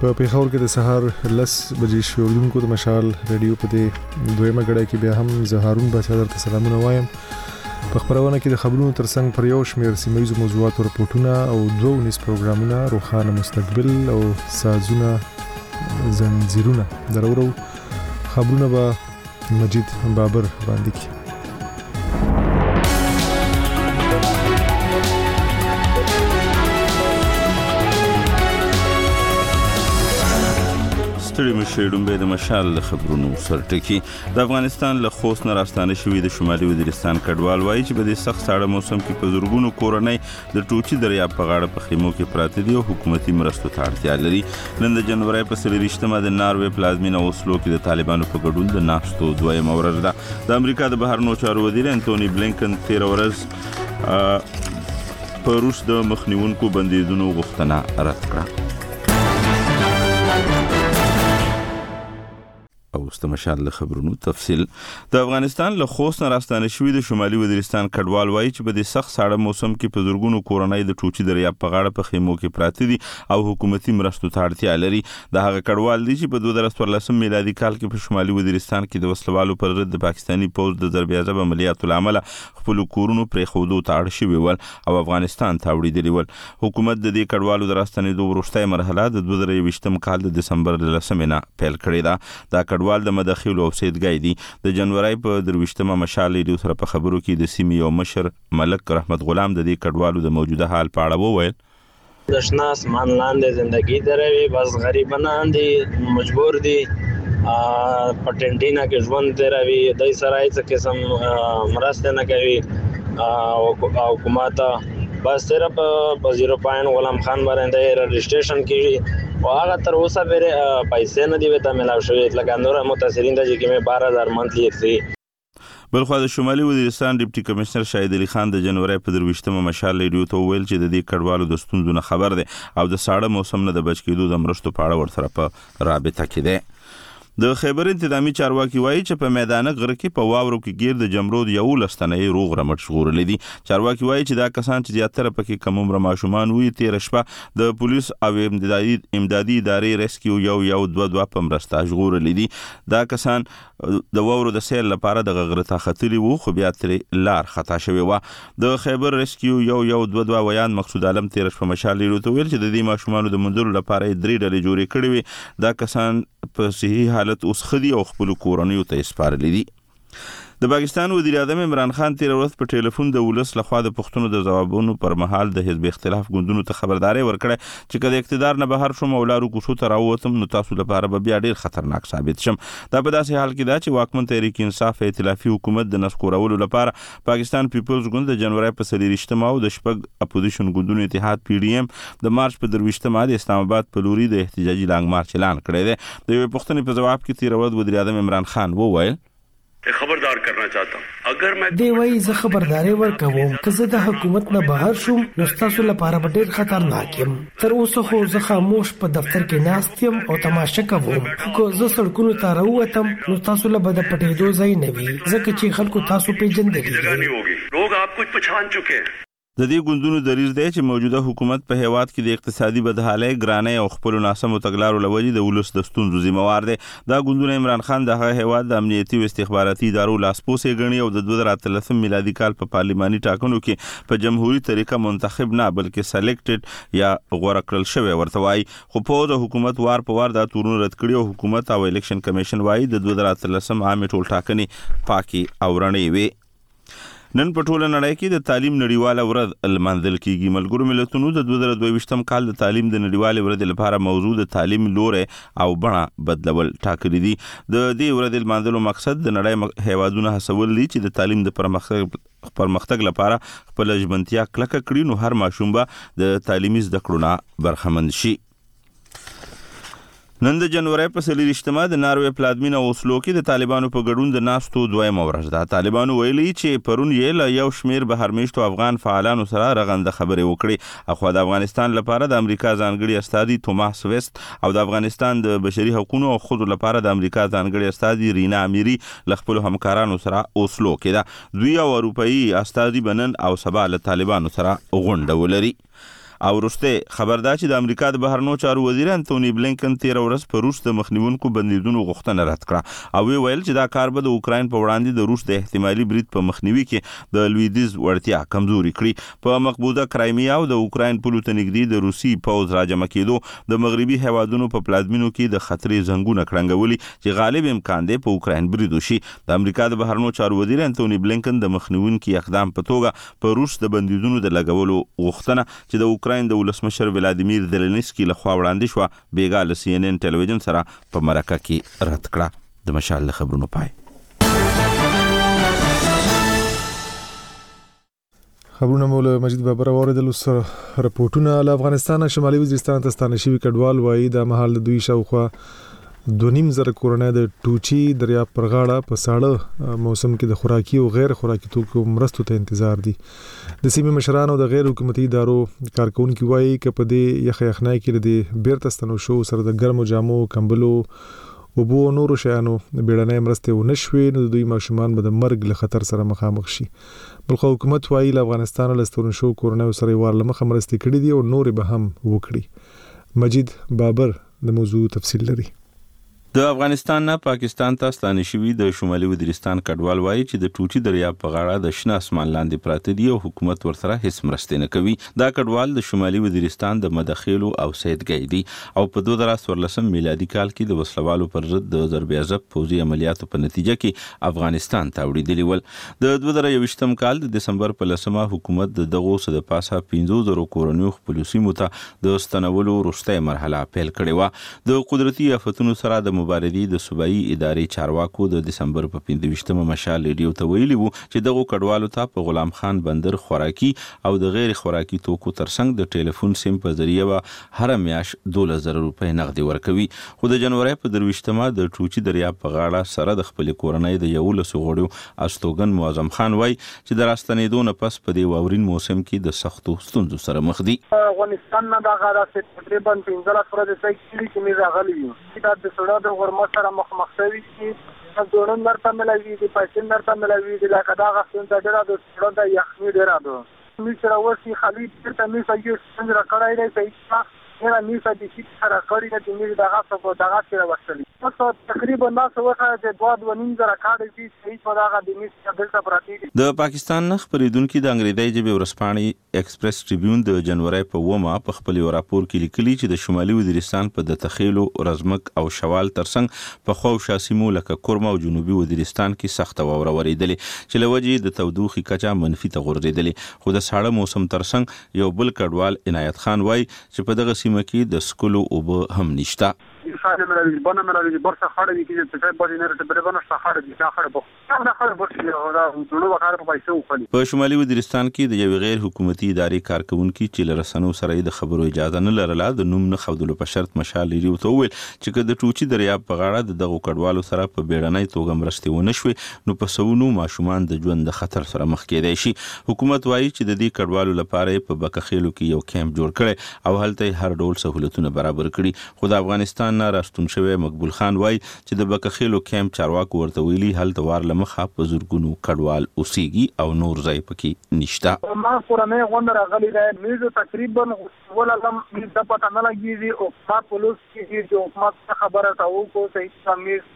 په پیښور کې د سهار 10 بجې شوړونکو د مشال رادیو په دې دویمه غړای کې بیا هم زهارون بچا درته سلامونه وایم. په خبرونه کې د خبرونو ترڅنګ پر یو شمېر سیمایي موضوعاتو راپورټونه او دوه نس پروګرامونه روخانه مستقبل او سازونه زنجیرونه درورو خبرونه به مجید بابر باندې کی. ستړي مشیډون به د مشال خبرونو سرټکی. د افغانستان له خوست نه راستانه شوی د شمالي وزیرستان کډوال وایي چې په دې سخت ساړه موسم کې په زورګونو کورنۍ د ټوچي دریاب په غاړه په خیمو کې پراته دي او حکومتي مرستو ته اړتیا لري. نن د جنوري په 23مه د ناروې پلازمینه اوسلو کې د طالبانو په ګډون د ناستو دویمه ورځ ده. د امریکا د بهرنیو چارو وزیر انټونی بلینکن 13 ورځ په روس د مخنیونکو بندیدونو غوښتنه رد کړه. اوس د مشال خبرونو تفصیل. د افغانستان له خوست نه راستانه شوی د شمالي وزیرستان کډوال وایي چې په دې سخت ساړه موسم کې په زورګونو کورنۍ د ټوچي دریاب په غاړه په خیمو کې پراته دي او حکومتي مرستو ته اړتیا لري. د هغه کډوال دي چې په 2014 میلادي کال کې په شمالي وزیرستان کې د وسلوالو پر ضد د پاکستاني پوځ د ضربې عملیاتو لامل خپل کورونو پرې خودو ته اړ شوی ول او افغانستان ته وړي ول. حکومت د دې کډوالو د راستنېدو وروستۍ مرحله د 2020 کال د دسمبر 10 پیل کړې ده. دا کډوال د مداخلو او سیدګۍ دي. د جنوري په 23مه مشال ریډیو سره په خبرو کې د سیمې یو مشر ملک رحمت غلام د دې کډوالو د موجوده حال په اړه وویل. دشنا اسمان لاندې زندگی دروي، بس غریبانان دي، مجبور دي پټنټینا کې ژوند دروي، دای سره هیڅ قسم مرسته نه کوي او حکومت بس صرف وزیر پاین غلام خان باندې رجسټریشن کیږي او هغه تر اوسه به پیسې نه دی وته ملاو شوی. لکه نور متاثرین د چې کې 12000 منتلی اکسي. بلخو د شمالي وزیرستان ډیپټي کمشنر شاهد علي خان د جنوري په 23مه مشال ریډیو ته ویل چې د دې کډوالو د ستونزو نه خبر دی او د ساړه موسم نه د بچ کېدو د مرستو په اړه ورسره په رابطه کې دی. د خیبر انتظامی چارواکي وایي چې په میدان غره کې په واورو کې گیر د جمرود یو لستنې روغ رمټ شغورلې دي. چارواکي وایي چې دا کسان چې زیاتره پکې کم عمر ماشومان وي تیر شپه د پولیس او امدادي ادارې ریسکیو یو 2 په مرسته شغورلې دي. دا کسان د واورو د سیل لپاره د غره ته ختلي وو خو بیا ترې لار خطا شوی و. د خیبر ریسکیو یو 2 ویان مقصود عالم تیر شپه مشال لري ویل چې د دې ماشومان د مندلو لپاره 3 ډلې جوړې کړې وي. دا کسان په صحیح حالت اوس خدي او خپل کورنیو ته سپارلې دي. د پاکستان وزیر اعظم عمران خان تیر ورځ په ټلیفون د ولس لخوا د پښتنو د ځوابونو پر مهال د حزب اختلاف ګوندونو ته خبرداري ورکړه چې کله اقتدار نه بهر شوم او لارو کوڅو ته راووتم نو تاسو لپاره به بیا ډیر خطرناک ثابت شم. دا په داسې حال کې دا چې واکمن تحریک انصاف ائتلافي حکومت د نسکورولو لپاره پاکستان پیپلز ګوند د جنوري په 23مه او د شپږ اپوزیشن ګوندونو اتحاد PDM د مارچ په 23مه د اسلام آباد په لوري د احتجاجي لانګ مارچ اعلان کړی دی. د یو پښتني په جواب کې تیر ورځ وزیر اعظم عمران خان وویل خبردار کرنا چاہتا ہوں اگر میں دی وای زه خبرداري ورکوم که زه د حکومت نه بهر شوم نو تاسو لپاره به ډیر خطرناک یم. تر اوسه خو زه خاموش په دفتر کې ناست یم او تماشه کوم. خو زه سړکونو ته راووتم نو تاسو له بد پټېدو ځای نه وي ځکه چې خلکو تاسو پیژندلی ہوگی لوگ آپ کو پہچان چکے ہیں. د دې ګوندونو دریځ دی چې موجوده حکومت په هیواد کې د اقتصادي بدحالۍ ګرانۍ او خپل ناسمو تګلارو لوجې د ولس د ستونزو ذمہوار دی. دا ګوندونه عمران خان د هغه هیواد د امنیتي او استخباراتي ادارو لاسپوسې ګڼي او د 2013 میلادي کال په پارلماني ټاکنو کې په جمهوریت طریقه منتخب نه بلکې سلیکټډ یا غوړه کړل شوی ورته وایي. خو په حکومت وار په وار دا تورونه رد کړي او حکومت او الیکشن کمیشن وایي د 2013 عامه ټول ټاکنې پاکي او رڼې وي. نن په ټوله نړۍ کې د تعلیم نړیواله ورځ لمانځل کیږي. ملګرو ملتونو د 2022 کال د تعلیم د نړیواله ورځ لپاره موضوع د تعلیم لوري او بڼه بدلول ټاکلي دي. د دې ورځ لمانځلو مقصد د نړۍ هیوادونو هڅول دي چې د تعلیم د پرمختګ لپاره خپل ژمنتیا کلکه کړي نو هر ماشوم به د تعلیمي زده کړو نه برخمن شي. نن د جنوري په 23مه د ناروې پلازمینه اوسلو کې د طالبانو په ګډون د ناستو دویمه ورځ ده. طالبانو ویلي چې پرون یې له یو شمیر بهرمېشتو افغان فعالانو سره رغنده خبرې وکړي. اخو د افغانستان لپاره د امریکا ځانګړي استازي توماس ویست او د افغانستان د بشري حقوقو او خود لپاره د امریکا ځانګړي استازي رینا امیری له خپل همکارانو سره اوسلو کې ده. دوی او اروپאי استازي بنن او سبا له طالبانو سره غونډه ولري. او وروسته خبردار چې د امریکا د بهرنیو چارو وزیر انټونی بلینکن 13 ورځ په روس د مخنیوونکو بندیدونو غوښتنه رد کړه او ویل چې دا کار به د اوکراین په وړاندې د روس د احتمالي برید په مخنیوي کې د لویدیز وړتیا کمزوري کړي. په مقبوضه کرایمیا او د اوکراین په لور نږدې د روسي پوځ راجمع کېدو د مغربي هیوادونو په پلازمینو کې د خطرې زنګونه کړنګولي چې غالب امکان دی په اوکراین برید وشي. د امریکا د بهرنیو چارو وزیر انټونی بلینکن د مخنیوونکو اقدام په توګه په روس د بندیدونو د لګولو غوښتنه چې د اوکراین د ولسمشر ولادیمیر زيلنسکي لخوا وړاندې شو بیګا له CNN ټلویزیون سره په مرکه کې رد کړه. د مشال خبرونو پای. خبرونه مولا مجید بابر اوریدل سره رپورټونه له افغانستان شمالي وزیرستان ته ستانه شوی کډوال وایي د محل دوی شاوخوا 2.5 کورونه د ټوچي دریاب پر غاړه په ساړه موسم کې د خوراکي او غیر خوراکي توکو مرستو ته انتظار دي. د سیمې مشران او د غیر حکومتي ادارو کارکونکو وایي چې په دې یخنۍ کې د بیرته ستنو شو سره د ګرمو جامو کمبلو او بو نورو شیانو بیړنۍ مرستې ونشوي نو دوی ماشومان به د مرګ له خطر سره مخامخ شي. بلخو حکومت وایي له افغانستان له ستورن شو کورونه سره ورلمه مرستې کړې دي او نور به هم وکړي. مجید بابر د موضوع تفصیل لري. د افغانستان نه پاکستان ته ستانه شوی د شمالي وزیرستان کډوال وایي چې د ټوچي دریاب په غاړه د شنه اسمان لاندې پراته دي او حکومت ورسره هیڅ مرسته نه کوي. دا کډوال د شمالي وزیرستان د مدخیلو او سیدګۍ دي او په 2014 میلادي کال کې د وسلوالو پر ضد د ضربېعضب پوځي عملیاتو په نتیجه کې افغانستان ته وړي ول. د 2021م کال د دسمبر په 10مه حکومت دغه څه د پاسه 15,000 کورونیو خپل سیمو ته د ستنولو وروستۍ مرحله پیل کړې و. د قدرتي آفتونو سره د مبارزې د صوبایي ادارې چارواکو د دسمبر په 25مه مشال ریډیو ته ویلي وو چې دغه کډوالو ته په غلام خان بندر خوراکي او د غیر خوراکي توکو ترڅنګ د ټلیفون سیم په ذریعہ هر میاش 12,000 روپۍ نغدي ورکوي. خو د جنوري په 23مه د ټوچي دریاب په غاړه سره د خپل کورنۍ د 11 غړو استوګن معظم خان وای چې د راستنېدو نه پس په دې واورین موسم کې د سختو ستونزو سره مخ دي. افغانستان نه دا غاړه تقریبا 15 ورځې کې می راغلی یو دا د سړو ورما سره مخ شوي چې ځوړن درته ملوي دي پیسې درته ملوي دي لکه دا غوښتل د ډېر د سړو د یخني ډېر ده می سره وسی خالي ته می سګي څنګه کړای دی چې نه می سګي چې سره کړی نه می دا غاښه دا غاښه وشلي تقریبا ما څه وخت د 2.5 کارډ دي چې په دا غا د می څخه دلته پراتی دي. د پاکستان نخ پریدونکو د انګریزي ژبې ورسپانې ایکسپریس ټریبیون د جنوري په 1 په خپل راپور کې لیکلي چې د شمالي وزیرستان په د تخیلو رزمک او شوال ترڅنګ په خو شاسمو لکه کورما او جنوبي وزیرستان کې سخت واوره وریدلې چې لوجې د تودوخي کچا منفي ته غورځېدلې. خو د ساړه موسم ترڅنګ یو بل کډوال عنایت خان وای چې په دغه سیمه کې د سکولو او هم نشتا. انسان ملوي بنا ملوي برسه خړې کې چې په باندې نه ته بنا خړې دي خړې بو دا خړې برسه دا ټولو وکړ په پیسې وخلي. په شمالي وزیرستان کې د یو غیر حکومتي ادارې کارکونکو چې لرسنو سره د خبرو اجازه نه لرله د نوم نه خودلو په شرط مشال لري او ته ویل چې د ټوچي دریاب په غاړه دغه کډوالو سره په بیړنۍ توګه مرستې ونه شوي نو په سونو ماشومان د ژوند د خطر سره مخ کېدای شي. حکومت وایي چې د دې کډوالو لپاره په بکخېلو کې یو کیمپ جوړ کړي او هلته هر ډول سہولتونه برابر کړي. خو د افغانستان نه راستون شوی مقبول خان وای چې د بکخېلو کیمپ چارواکو ورته ویلي هلته وار لمخه په زورګونو کډوال اوسېږي او نور ځای پکې نشته. ما پرانه غونډه راغلي ده میزه تقریبا وللم د پته نه لګیږي او ما پولیس کې چې حکومت خبره تاو کو چې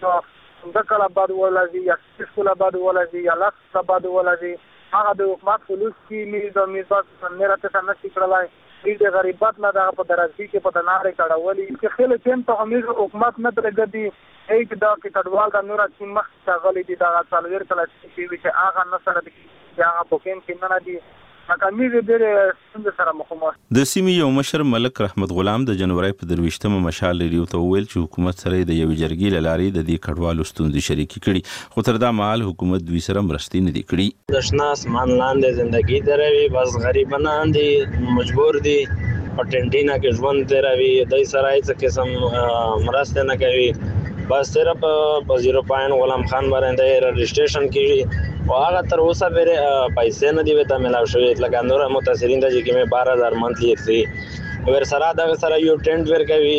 سمیز د کله بعد ولازي یا سکول بعد ولازي یا لاس بعد ولازي هغه د حکومت پولیس کې میزه میزه نه راته نه شکړلای د غریبات نه د په درازي کې په تناره کړهولي چې خل ټیم ته همیشه حکومت نه درګدي ایک دا کې کډوال د نور چې مخ څغلي دي دا څلور کله چې هغه نه سره دي هغه په کوم کې نه دي مکمل ډېر څنګه سره مخامخ. د سیمې یو مشر ملک رحمت غلام د جنوري په 23مه مشال لري ته ویل چې حکومت سره د یو جرګې لاري د دې کډوالو ستونزې شریکي کړي خو تر دا مهال حکومت دوی سره مرستې نه دي کړي. د شنه اسمان لاندې ژوندۍ دروي بس غریبانان دي مجبور دي په ټنټینا کې ژوند دروي دای سره هیڅ قسم مرسته نه کوي بس صرف په 0 غلام خان باندې رجسټریشن کیږي او هغه تر اوسه به پیسې نه دی وته ملاو شوی لکه نور متاثرین د چې کې 12,000 منتلی اکسي ور سره دا سره یو ټینټ ور کوي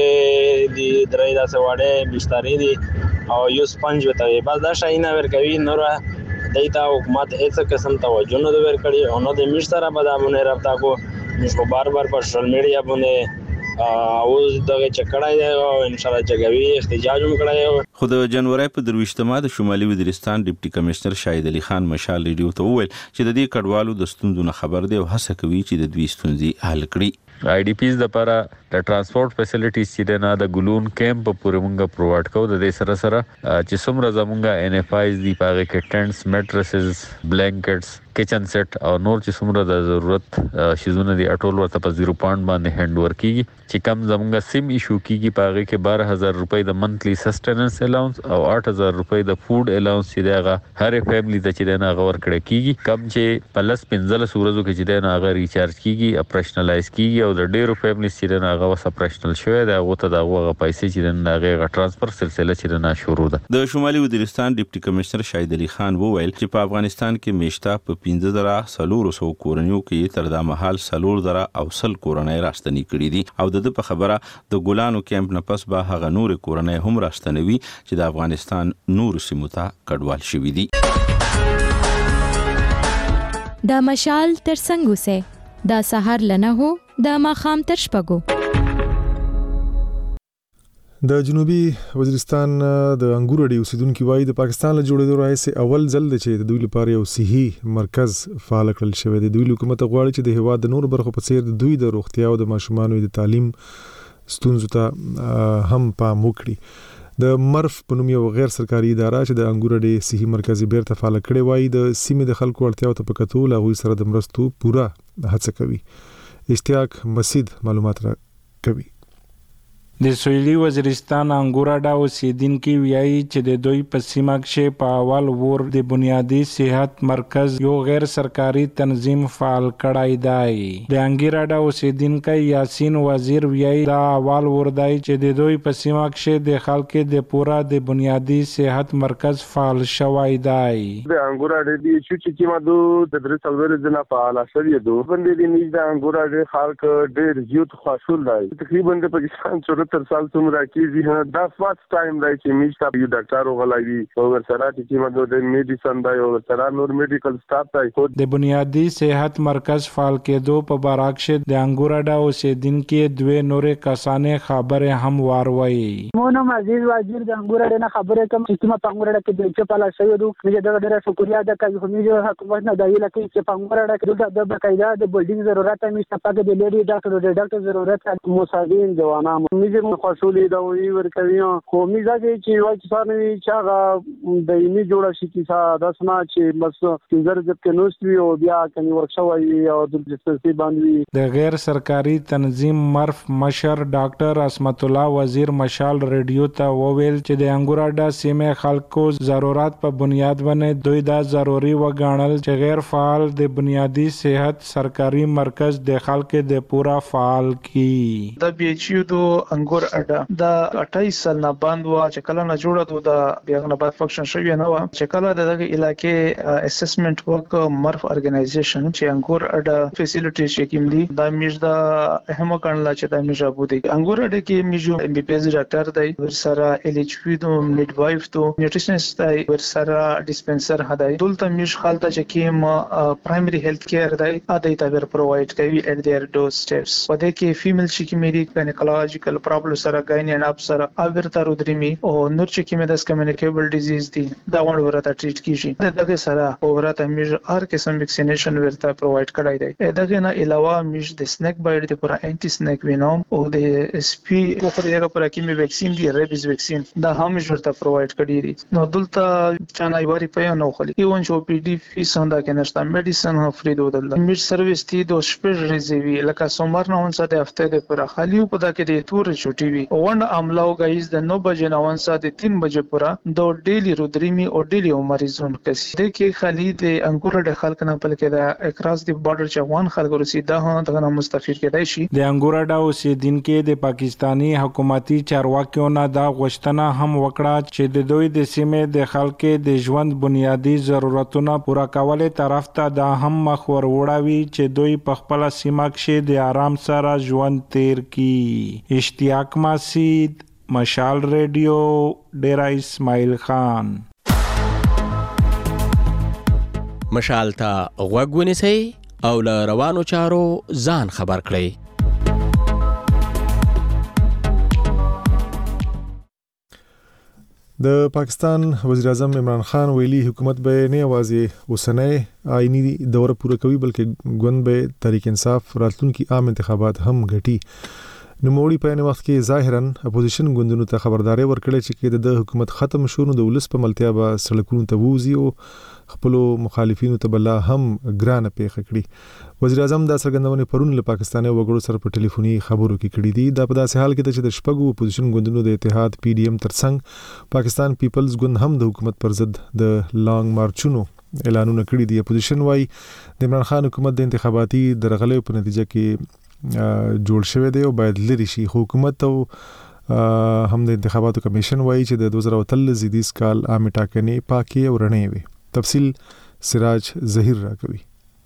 دوی دی درې دا سواړې بسترې دي او یو سپنج وته بس دا شاینه ور کوي نور دایته حکومت هیڅ قسم توجه نه ور کړی او نو د مش سره بدامونه رابطه کو موږ بار بار په سوشل میډیا باندې اوس دغه چکړای دی او ان شاء الله جګوي احتجاج هم کړی. خو د جنوري په 23مه د شمالي وزیرستان ډیپټي کمشنر شاهد علي خان مشال ریډیو ته وویل چې د دې کډوالو د ستونزو نه خبر دی او هڅه کوي چې د دوی ستونزې حل کړي. آی ډی پیز د لپاره د ترانسپورت فیسیلیټیز چې نه د ګلون کیمپ پورې مونږه پرووایډ کوو. د دې سره چې څومره زمونږه ان اف آیز دی پاره کې ټینټس میټریسز بلانکټس کچن سیټ او نور چې څومره د ضرورت شیزونه دی ټول ورته په 0 پاوند باندې هند ور کیږي چې کم زمونږه سیم ایشو کیږي پاره کې 12000 روپۍ د منثلی سسټیننس الاونس او 8000 روپۍ د فود الاونس چې دغه هر فیملی ته چې نه غور کړی کیږي کم چې پلس 15 ورځو کې چې نه غو ریچارج کیږي اپریشنلایز کیږي او د ډیرو فیملی چې نه غو اپریشنل شوی دا غوته د غوغه پیسې چې نه غو ترانسفر سلسله چې نه شروع ده. د شمالي وزیرستان ډیپټي کمشنر شاهد علي خان وویل چې په افغانستان کې میشته په 15400 کورنیو کې تر دا مهال 4000 او 100 کورنۍ راستنی کړي دي او د په خبره د ګلانو کیمپ نه پس به هغه نور کورنۍ هم راستنوي چې د افغانستان نور سیمو ته کډوال شوي دي. دا مشال تر څنګه سه دا سحر لنه هو دا ماخام تر شپګو. د جنوبي وزیرستان د انګور اډي اوسیدونکو وایي د پاکستان له جوړېدو راځي اول ځل چې د دوی لپاره یو صحي مرکز فعال کړل شوی دی. دوی حکومت غواړي چې د هیواد د نور برخو په څیر د دوی د روغتیا او د ماشومانو د تعلیم ستونزو ته هم پام وکړي. د مرف په نوم یو غیر سرکاري اداره چې د انګور اډي صحي مرکز بیرته فعال کړي وایي د سیمې د خلکو اړتیاو ته پکتو لغوي سره د مرستو پوره هڅه کوي. اشتیاق مسید معلومات را کوي. د سویلي وزیرستان انګور اډا اوسیدونکو ویایي چې د دوی په سیمه کې په اول ور د بنیادی صحت مرکز یو غیر سرکاري تنظیم فعال کړای دی. د انګور اډا اوسیدونکو یاسین وزیر ویایي دا اول ور دی چې د دوی په سیمه کې د خلکو د پورا د بنیادی صحت مرکز فعال شوی دی. د انګور اډا دی چې کیما دو د درې څلور ځله فعال شوی دو باندې د نیز د انګور اډا خلک ډېر زیات خوشحال دي. تقریبا د پاکستان تر سال څومره کیږي دا فرست ټایم دی چې میشته یو ډاکټر وغلایي او ورسره چې موږ د میډیسن دی او ورسره نور میډیکل سټاف دی. د بنیادی صحت مرکز فعال کېدو په بارکشه د انګور اډا اوسیدونکو دوه نورې کسانې خبره هم واروي. مونږ عزیز وزیر د انګور اډا نه خبره کوم چې ما په انګور اډا کې د چپاله شوی دوه موږ د ډېر شکریا ادا کوي خو موږ حکومت نه دایله کوي چې په انګور اډا کې د بقایده د بلډینګ ضرورت هم شته پکې د لیډي ډاکټر ضرورت مساعدین ځوانان موږ خوشولې دا وی ورکوي خو میزه چې وای چې سارنوي چې هغه د یمي جوړه شي چې دا سما چې بس څنګه چې نوستوي او بیا کني ورکشوي او د ډسپنسري باندې د غیر سرکاري تنظیم مرف مشر ډاکټر اسمت الله وزیر مشال ریډیو ته وویل چې د انګور اډا سیمه خلکو ضرورت په بنیاد باندې دوی دا ضروري وګڼل چې غیر فعال د بنیادی صحت سرکاري مرکز د خلکو د پورا فعال کی. د بي ایچ یو دو انګور اډا دا 28 سال نه بند و چې کله نه جوړه د بیا نه بعد فنکشن شوی نه و چې کله دغه علاقې اسسمنت ورک مرف ارګنایزیشن چې انګور اډا فیسیلیټی چې کوم دي دا میج دا اهم کړل چې دا میج ابو دي انګور اډا کې میجو ام بي پی ایس ډاکټر دی ورسره ال ایچ پی دو میډ وایف تو نیوټریشنست دی ورسره ډسپنسر هداي دلته میج خالته چې کوم پرایمری هیلث کیر دی اده ته ور پرووایډ کوي اټ دیئر ډور سټیپس په دې کې فیمیل چې کوم دي ګاینیکولوژیکل پرابلم سره غایني ان اپ سره اوورتا رودريمي او نور چې کومه د کمیونیکیبل ډیزیز دي دا ورته ټریټ کیږي دغه سره ورته میج هر قسم ویکسینیشن ورته پرووایډ کړای دی. دغه نه علاوه میج د سنیک بایټ د پر انټي سنیک وینوم او د اس پی په دغه پر کومه ویکسین دی ریبیز ویکسین دا هم ورته پرووایډ کړی دي. نو دلته چانای واری په نو خلی ایون شو پی ډی فیس هنده کې نشته میډیسن هم فری دودل میج سرویس دی دو شپږ ریزوی لکه سومر نه اونسه د هفته د پر خالی په دا کې د تور چوټي وی ون عملاو گایز د 9 بجې نه ون ساعت 3 بجې پورا د ډیلی رودريمي او ډیلی مریضون کسي د کې خالي د انګور د خلک نه پل کې د اکراس د بارډر چوان خلک رسیدا هغه دغه مستفید کېدای شي. د انګور د اوسیدونکو د پاکستانی حکومتي چارواکیو نه دا غوښتنه هم وکړه چې د دوی د سیمې د خلکو د ژوند بنیادی ضرورتونه پوره کولو طرف ته دا هم مخ ور وړاوي چې دوی په خپل سیمه کې د آرام سره ژوند تیر کی. اشتیاق مسید مشال ریډیو ډیرا اسماعیل خان. مشال ته غوږ ونیسئ او له روانو چارو ځان خبر کړئ. د پاکستان وزیر اعظم عمران خان ویلي حکومت به نه یوازې اوسنۍ آئینی دوره پوره کوي بلکې ګوند به تحریک انصاف راتلونکي عام انتخابات هم غټي. نوموړي په یوه وخت کې ظاهرا اپوزیشن ګوندونو ته خبرداري ورکړې چې د حکومت ختم شو نو د ولس په ملتیا به سړکونو ته ووزي او خپل مخالفینو ته بلا هم ګرانه پیښه کړي. وزیر اعظم دا څرګندونه پرون له پاکستاني وګړو سره په ټلیفوني خبرو کې کړې دي. دا په داسې حال کې چې د شپږو اپوزیشن ګوندونو د اتحاد PDM ترڅنګ پاکستان پیپلز ګوند هم د حکومت پر ضد د لانګ مارچونو اعلانونه کړي دي. اپوزیشن وايي د عمران خان حکومت د انتخاباتي درغلې په نتیجه کې جوړ شوی دی او باید لري شي. حکومت او هم د انتخاباتو کمیشن وايي چې د 2023 کال عام ټاکنې پاکي او رڼې وي. تفصیل سراج ظهیر راکوي.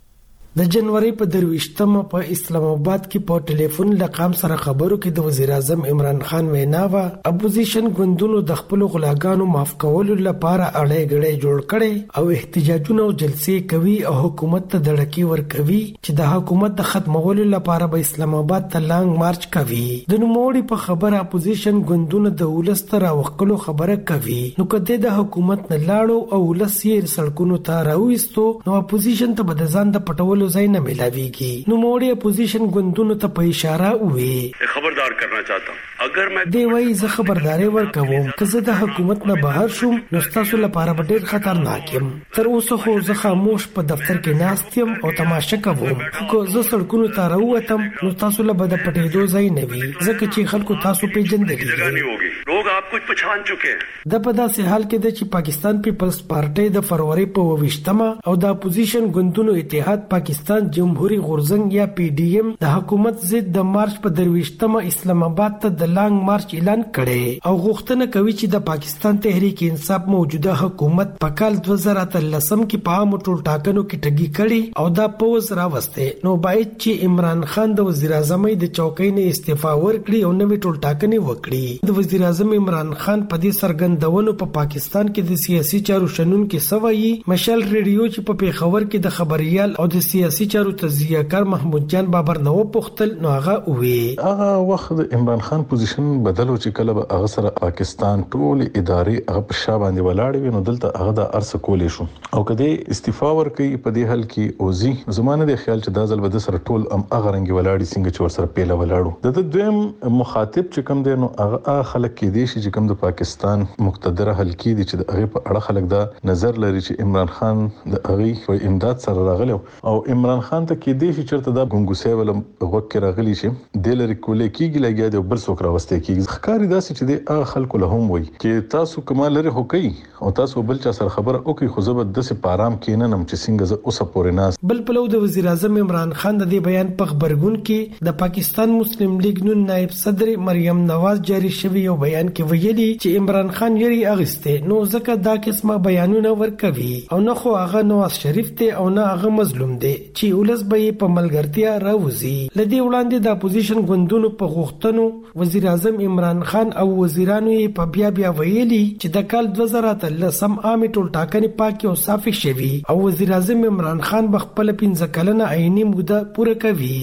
د جنوري په 23مه په اسلام آباد کې په ټلیفون لقام سره خبرو کې د وزیر اعظم عمران خان وینا وا اپوزیشن ګوندونو د خپل غلاګانو معاف کولو لپاره اړې غړې جوړ کړي او احتجاجونه او جلسې کوي او حکومت ته دړکی ور کوي چې د حکومت د ختمولو لپاره به اسلام آباد ته لانګ مارچ کوي. د نوموړي په خبره اپوزیشن ګوندونو د ولستر وکړو خبره کوي نو کده د حکومت نه لاړو او ولسیر سړکونو ته راوېستو نو اپوزیشن ته د ځان د پټولو ځای نه ملاويږي. نو موړي اپوزیشن ګوندونو ته په اشاره وې خبردار کرنا چاہتا ہوں اگر میں دی وای زه خبرداري ورکوم که زه د حکومت نه بهر شوم نو تاسو لپاره به ډېر خطرناک یم. تر اوسه خو زه خاموش په دفتر کې ناست یم او تماشه کوم. خو زه سړکونو ته راووتم نو تاسو له بده پټېدو ځای نه وي ځکه چې خلکو تاسو پیژندلی لوگ آپ کو پہچان چکے ہیں. د په داسې حال کې چې پاکستان پیپلز پارټي د فروری په 28مه او د اپوزیشن ګوندونو اتحاد پاکستان جمهوریت غورځنګ یا PDM د حکومت ضد د مارچ په 23مه اسلام آباد ته د لانګ مارچ اعلان کړي او غوښتنه کوي چې د پاکستان تحریک انصاف موجوده حکومت په کال 2013 کې په عام ټول ټاکنو کې ټګي کړي او دا پوز راوسته نو باید چې عمران خان د وزیر اعظم د چوکۍ نه استعفا ورکړي او نوې ټول ټاکنې وکړي. د وزیر اعظم عمران خان په دې سرګندونو په پاکستان کې د سیاسي چارو شنن کې سوي مشال ریډیو چې په پیښور کې د خبريال او د سیاسي چارو تجزیه کار محمود جان بابر نو پختل نو هغه وې هغه وخت عمران خان پوزیشن بدلو چې کله به هغه سره پاکستان ټول ادارې هغه په شا باندې ولاړ وي نو دلته هغه د ارس کولې شو او کله استعفا ورکړي په دې حل کې اوزي زمانه د خیال چې دا ځل به د سره ټول هغه رنګي ولاړی څنګه چې ور سره پیله ولاړو د دویم مخاطب چې کوم دی نو هغه خلک کې دي چې کوم د پاکستان مقتدره حل کې دي چې د هغه په اړه خلک دا نظر لري چې عمران خان د هغه په امداد سره راغلی او عمران خان ته کې دي چې چرته دا ګونګوسه ول وګ راغلی شي د لری کولې کېږي لګیا دی بل څوک راوسته کېږي ښکاری داسې چې د هغه خلکو له هم وي چې تاسو کمال لري هو کوي او تاسو بل چا سره خبره وکي خو زبر د سه پارام کیننم چې څنګه ز اوسه پورې ناس بل پلو د وزیر اعظم عمران خان د دې بیان په خبرګون کې د پاکستان مسلم لیگ نون نائب صدر مریم نواز جاری شوی یو بیان کې ویلي چې عمران خان یری اغسته نو ځکه دا قسمه بیانونه ورکوي او نه خو هغه نواز شریف ته او نه هغه مظلوم دی چې ولس به په ملګرتیا راوځي. لدی وړاندې د اپوزیشن ګوندونو په غوښتنو وزیر اعظم عمران خان او وزیرانو یې په بیا ویلي چې د کال 2013 عام ټول ټاکنې پاکي او صافي شوي او وزیر اعظم عمران خان بخپل 15 کلنه عیني موده پوره کوي.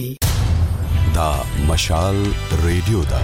دا مشال ریډیو دا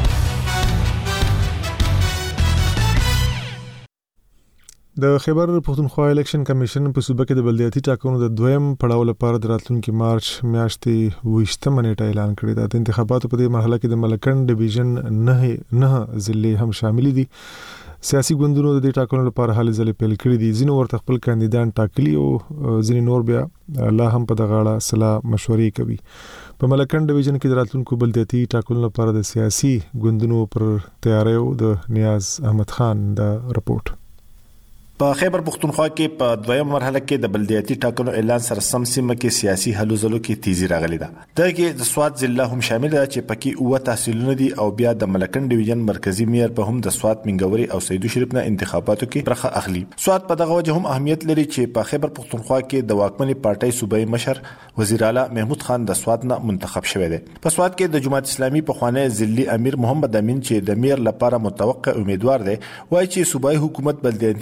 د خیبر پختونخوا الیکشن کمیشن په صوبه کې د بلدیاتي ټاکنو د دویم پړاو لپاره د راتلونکي مارچ میاشتې 28 نیټه اعلان کړی دی. د انتخاباتو په دې مرحله کې د ملکن ډیویژن نه ضلع هم شامل دي. سیاسي ګوندونو د دې ټاکنو لپاره حل ځلې پیل کړې دي. ځینو ورته خپل کاندیدان ټاکلي او ځینې نور بیا لا هم په دغه اړه صلاح مشورې کوي. په ملکن ډیویژن کې د راتلونکو بلدیاتي ټاکنو لپاره د سیاسي ګوندونو پر تیاریو د نیاز احمد خان د رپورت. په خیبر پختونخوا کې په دویم مرحله کې د بلدیاتي ټاکنو اعلان سره سم سیمه کې سیاسي هلو ځلو کې تیزی راغلی ده. دا کې د سوات ضلع هم شامل ده چې پکې اوه تحصیلونه دي او بیا د ملکن ډیویژن مرکزی میر په هم د سوات منګوري او سیدو شریف نه انتخاباتو کې برخه اخلي. سوات په دغه وجه هم اهمیت لري چې په خیبر پختونخوا کې د واکمنۍ پارټۍ صوبایي مشر وزیر اعلی محمود خان د سوات نه منتخب شوی دی. په سوات کې د جماعت اسلامي په خوانه ضلعي امیر محمد امین چې د میر لپاره متوقع امیدوار دی وایي چې صوبایي حکومت بلدیاتي انتخابات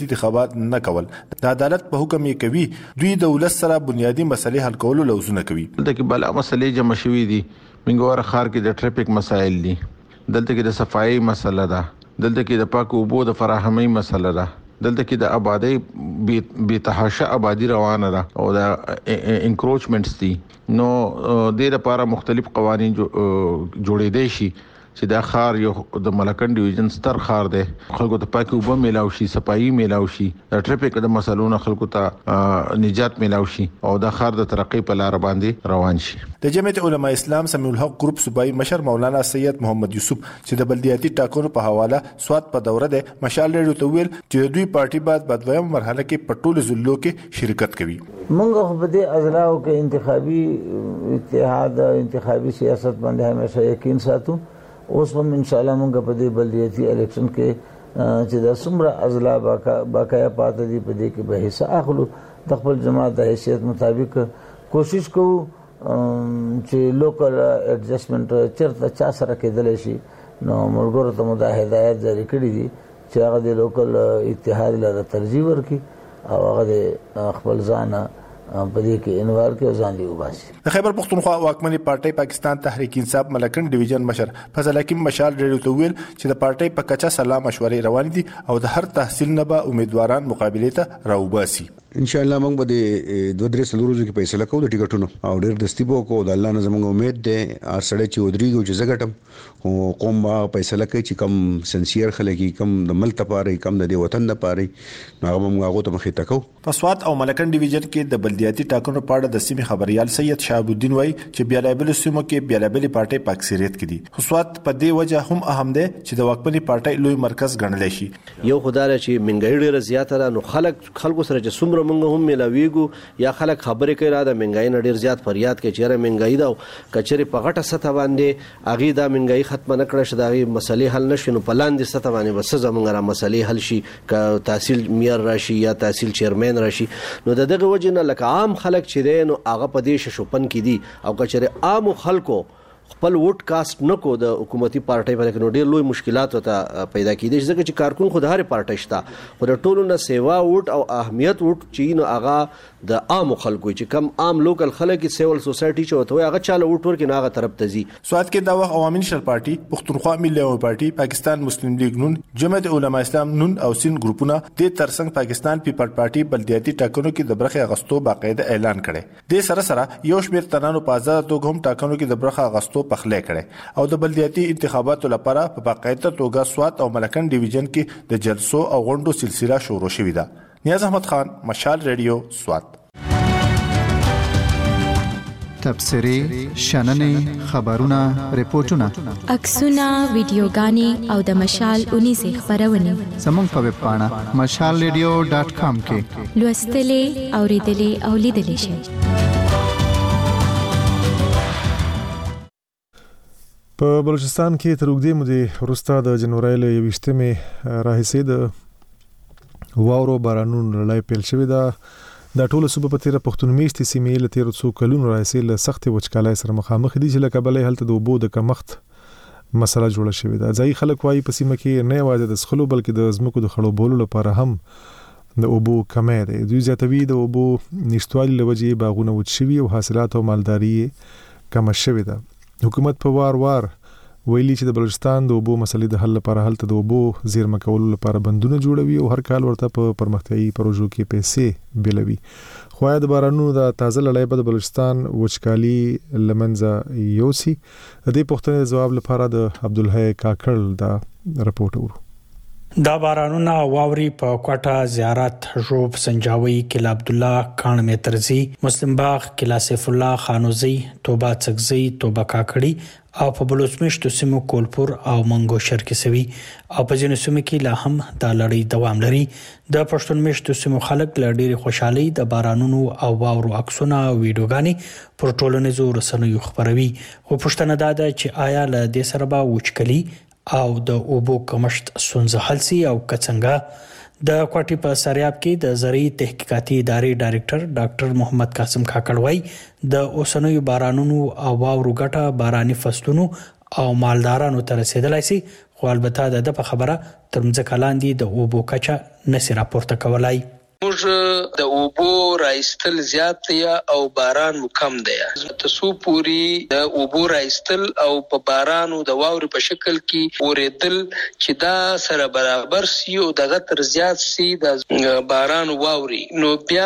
انتخابات نه کول. د عدالت په حکم یې کوي دوی د ولس سره بنیادی مسلې حل کولو لوزونه کوي. دلته کې بل مسلې جمع شوې دي. منګور خار کې د ټریفیک مسایل دي، دلته کې د صفایي مسله ده، دلته کې د پاکو اوبو د فراهمي مسله ده، دلته کې د آبادی بے تحاشا آبادی روانه ده او د انکروچمنټس دي. نو د لپاره مختلف قوانين جوړې دي شي چې دا خار یو د ملکن ډیویژن ستر خار دی. خلکو ته پاکي اوبه میلاو شي، صفایي میلاو شي، د ټریفیک د مسلونو خلکو ته نجات میلاو شي او دا خار د ترقی په لار باندې روان شي. د جمعیت علماء اسلام سمیع الحق گروپ صوبایي مشر مولانا سید محمد یوسف چې د بلدیاتي ټاکنو په حواله سواد په دوره ده مشال ریډیو ته ویل چې دوی پارټي بعد بدویم مرحله کې پټول زلو کې شرکت کوي. موږ خو په دې اضلاعو کې انتخابي اتحاد او انتخابي سیاست باندې همیشه یقین ساتو. اوس هم ان شاء الله موږ په دې بلدیاتي الیکشن کې چې د څومره اضلاع باقایا پاتې دي په دې کې به حصہ اخلو. د خپل جماعت د حیثیت مطابق کوشش کوو چې لوکل ایڈجسټمنټ چرته چا سره کېدلی شي. نو ملګرو ته مو دا هدایت جاری کړي دي چې هغه د لوکل اتحاد لپاره ترجیح ورکړي او هغه د خپل ځان په دې کې انوار کې ځان دی وباسي. د خیبر پختونخوا واکمنې پارټۍ پاکستان تحریک انصاف ملکن ډیویژن مشر فضل حکیم مشال ریډیو ته ویل چې د پارټۍ په کچا سلا مشورې روان دي او د هر تحصیل نه به امیدواران مقابله ته راوباسي. ان شاء الله موږ به د 2-3 ورځې کې فیصله کوو د ټیکټونو او ډېر دستی به کوو. د الله نه زموږ امید ده هر سړی چې ودرېږي چې زګټم او قوم به فیصله کوي چې کم سنسیر خلک کم د ملک لپاره کم د وطن لپاره هغه موږ هغه ته مخې تکو. په سوات او ملکن ډیویژن کې د بلدیاتي ټاکنو په اړه د سیمې خبريال سید شهاب الدین وایي چې بیلابل سیمو کې بیلابل پارټۍ په اکثریت کې دي. سوات په دې وجه هم اهم ده چې د واکمنې پارټۍ لوی مرکز ګڼل شي. یو خدای چې منګړي ډېر زیات را نو خلکو سره چې څومره موږ هم ملاوي یا خلک خبرې کوي را د منګای نه ډیر زیات فریاد کوي چې منګای دا کچري په غټه سطح باندې اغي دا منګای ختم نه کړي شداغي مسلې حل نشي. نو پلان دي سطح باندې بس زمونږ را مسلې حل شي ک تحصیل میر راشي یا تحصیل چیرمن راشي. نو دغه وجه نه لکه عام خلک چې دي نو هغه په دې شوپن کې دي او کچري عام خلکو خپل ووټ کاست نکو د حکومتي پارټۍ باندې نو ډېر لوی مشکلات وته پیدا کیدي ځکه چې کارکون خو د هر پارټۍ شته خو د ټولو نه سیوا ووټ او اهمیت ووټ چې نو هغه د عام خلکو چې کم عام لوکل خلک سیول سوسایټي چې وته هغه چاله ووټ ورکې نه هغه طرف تزي. سواد کې دا وخت عوامي نشل پارټي پښتونخوا ملي عوامي پارټي پاکستان مسلم لیگ نون جمعیت علماء اسلام نون او سین ګروپونه د ترڅنګ پاکستان پیپل پارټي بلدیاتي ټاکنو کې د برخه اغستو باقاعده اعلان کړي. د سره یو شمېر تنانو په آزاد توګه هم ټاکنو کې د برخه اغستو پخلې کړي او د بلدیاتي انتخاباتو لپاره په باقاعده توګه سوات او ملکن ډیویژن کې د جلسو او غونډو سلسله شروع شوې ده. نیاز احمد خان، مشال ریډیو، سوات. تبصرې، شننې، خبرونه، ریپورتونه، عکسونه، ویډیوګانې او د مشال 19 خبرونه زموږ په ویب پاڼه mashalradio.com کې لوستلې، اوریدلې او لیدلې شئ. په بلوچستان کې تر اوږدې مودې وروسته د جنوري له 21مې راهیسې د واورو بارانونو لړۍ پیل شوې ده. د ټولو صوبه په تیره پښتون میشتې سیمې له تیرو څو کلونو راهیسې له سختې وچکالۍ سره مخامخ دي چې له کبله هلته د اوبو د کمښت مسله جوړه شوې ده. ځایي خلک وایي په سیمه کې نه یوازې د څښلو بلکې د ځمکو د خړوبولو لپاره هم د اوبو کمی دی. دوی زیاتوي د اوبو نشتوالي له وجې باغونه وچ شوي او حاصلات او مالداري کمه شوې ده. حکومت په وار ویلي چې د بلوچستان د اوبو مسلې د حل لپاره هلته د اوبو زیرمه کولو لپاره بندونه جوړوي او هر کال ورته په پرمختیايي پروژو کې پیسې بیلوي. خو د بارانونو د تازه لړۍ په بلوچستان وچکالي لمنځه یوسي. د دې پوښتنې ځواب لپاره د عبدالحی کاکړ دا رپورټ ورو. دا بارانونه واوري په کوټه، زیارت، ژوب، سنجاوي، کلا عبد الله، کان میترزي، مسلم باغ، کلا سیف الله، خانوزي، توبه څکزي، توبه کاکړي او په بلوچمشت سیمو کولپور او منګو شرقي سوي او په ځینو سیمو کې لا هم دا لړۍ دوام لري. د پښتون مشت سیمو خلک له ډېری خوشحالي د بارانونو او واورو عکسونه او ویډیوګانې پر ټولنیزو رسنیو خبروي. خو پوښتنه دا ده چې آیا له دې سره به وچکلي او د اوبو کمښت ستونزه حل سي او څنګه؟ د کوټي په سریاب کې د زرعي تحقیقاتي ادارې ډایریکټر ډاکټر محمد قاسم کاکړ وایي د اوسنوي بارانونو او واورو ګټه باراني فصلونو او مالدارانو ته رسیدلای شي، خو البته د په خبره تر ځکه لاندې د اوبو کچه نسی راپورته کولای. موږ د اوبو راایستل زیات یا او باران کم دی. تاسو پوری د اوبو راایستل او په باران او د واوري په شکل کې اوریدل چې دا سره برابر سی او دغه تر زیات سی د باران او واوري نو بیا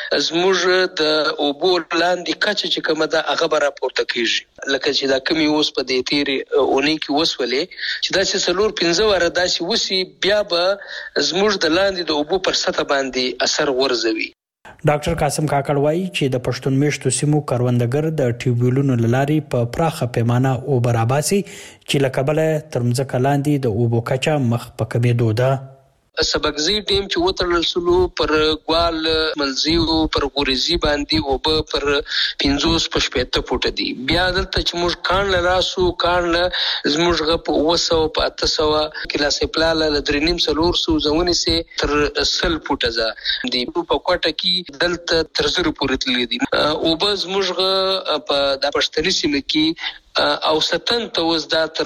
زموږ د اوبو لاندې کچ چې کومه ده هغه راپورته کیږي لکه چې دا کمی اوس په دې تیر اونۍ کې وسولې چې دا چې څلور 15 واره داسې وسی بیا به زموږ د لاندې د اوبو پر سطح باندې اثر ورزوي. ډاکټر قاسم کاکړ وایي چې د پښتون میشتو سیمو کروندګر د ټیوبویلونو لاري په پراخه پیمانه او براباسي چې لکبله ترمځکه لاندې د اوبو کچا مخ په کمېدو ده. سبکزی ډیم چې وتړل سلو پر ګوال ملزیو پر غوريزي باندې او پر 50 پښپېته فوټ دی. بیا دلته چې موږ کان لراسو کان زموږ غ په 200 په 800 کلاسه پلاله د 3.5 زونه سي تر 100 فوټه ځه دی په کوټه کې دلته تر 0 پورې تللی دي او بز موږ په د پښتني سیمه کې او ستن ته وز دا تر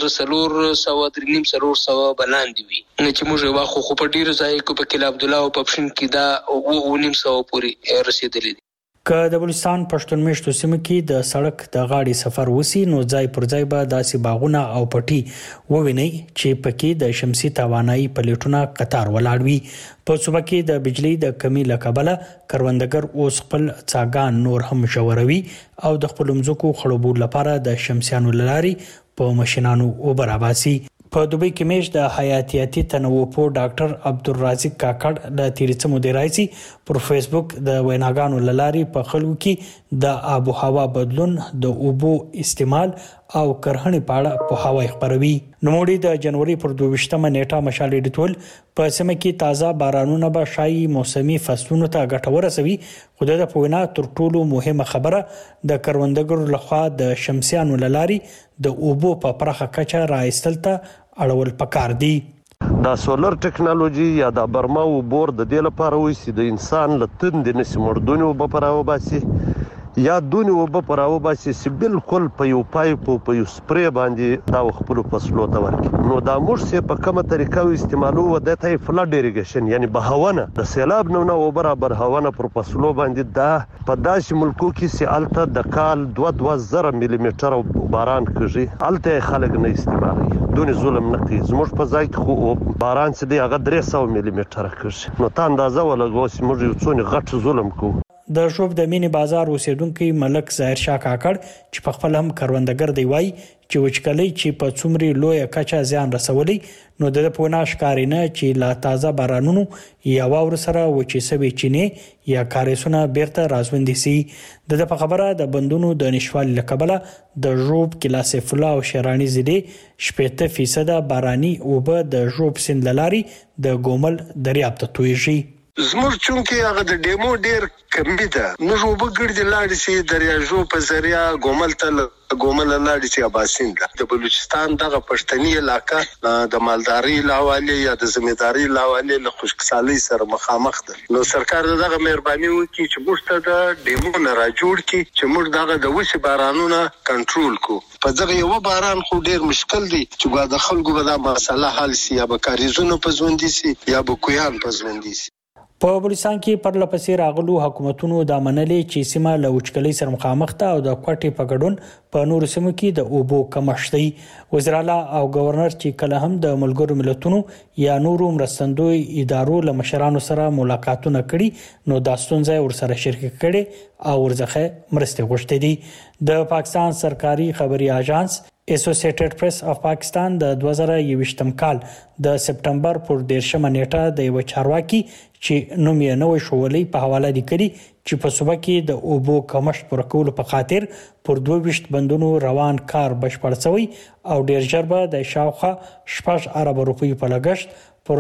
300 بلاندې وي چې موږ واخو خو په ډیر ځای کې په کله عبد الله او په پښین کې دا 900 پورې رسیدلی دي. که د بلوچستان پښتون میشتو سیمه کې د سړک د غاړې سفر وسی نو ځای پر ځای به داسې باغونه او پټي وویني چې پکې د شمسي توانایي پلیټونه قطار ولاړ وي. په صوبه کې د بجلی د کمی لکبله کروندګر اوس خپل څاګان نور هم شوروي او د خپل مزکو خړوبو لپاره د شمسيانو لاري په ماشينانو او براباسي. په دوبۍ کې میش د حیاتیاتي تنوع په ډاکټر عبدالرازق کاکړ د تیریڅ مدیرایسي پر فیسبوک د ویناګانو لاري په خلکو کې د آب و هوا بدلون د اوبو استعمال او کرهڼې په اړه په هوا خبروي. نوموړي د جنوري پر 22مه نیټه مشال ایډیټول په سیمه کې تازه بارانونه به شایي موسمي فصلونو ته ګټه ورسوي. خو د پوینا تر ټولو مهمه خبره د کروندګرو لخوا د شمسيانو لاري د اوبو په پرخه کچه راایستل ته اړول پکار دي. دا سولر ټیکنالوژي یا د برما او بور د دې لپاره وي چې د انسان لتند نسی مردونی او براو باسي یا دونی او براو باسي چې بالکل په یو پایپ او په یو سپری باندې دا خپل فصلو ته ورکړي. نو دا موږ چې په کومه طریقه استعمالو و د ته فلډ ایریګیشن یعنی بهونه د سیلاب نو برابر هونه پر فصلو باندې دا په داسې ملکو کې چې الته د کال 2.0 ملي متر باران کیږي الته خلک نه استعمالوي دونی ظلم نه کوي. زموږ په ځای کې خو باران چې دی هغه 300 ملي متر کیږي. نو تا اندازه ولګو چې موږ یو څونه غټ ظلم کوو. د شوب د مینی بازار اوسیدونکو ملک ظاهر شاه کاکړ چې په خپل هم کروندګر دی وای چې وچکلۍ چې په څومره لوی کچا زیان رسولي نو د پوناش کارینه چې لا تازه بارانونو یا واور سره وچې سوي چینه یا کاریسونه بیرته رازوندي سي. د په خبره د بندونو د نشوال لکبله د جوب کلاسه فلا او شرانی زیدي 80% باراني اوبه د جوب سیند لاري د ګومل دریاب ته تویږي. زموږ چونکه هغه د ډیمو ډیر کمی ده موږ وبګړدي لاړ شي دریاجو په ذریعہ ګومل لاړ شي اباسین د بلوچستان دغه پښتني علاقہ د مالداري لاواله یا د زمینداری لاواله له خوشحالي سره مخامخ ده. نو سرکار دغه مهرباني وکړي چې موږ ته د ډیمو نه راجوړ کړي چې موږ دغه د وسی بارانونه کنټرول کو. په دغه یو باران خو ډیر مشکل دی چې د خلکو به دا مسله حل شي یا به کاریزونه په ژوندۍ شي یا به کویان په ژوندۍ شي. په بلوچستان کې پر لپسې راغلو حکومتونو د منلې چې سیمه له وچکلۍ سره مخامخ ده او د کوټې په ګډون په نور سیمو کې د اوبو کمښت دی. وزیر اعلی او گورنر چې کله هم د ملګرو ملتونو یا نورو مرستندوی ادارو له مشرانو سره ملاقاتونه کړي نو دا ستونزې ورسره شریک کړي او ورڅخه مرسته غوښتې دي. د پاکستان سرکاري خبري اژانس اسوسییټډ پریس اف پاکستان د 2021م کال د سپټمبر پر 13مه نیټه د یو چارواکي چې نوم یې نوې شولې په حواله لیکلي چې په صوبه کې د اوبو کمښت پر کولو په خاطر پر 22 بندونو روان کار بشپړ شوی او ډیر ژر به د شاوخه 6 ارب روپۍ په لګښت پر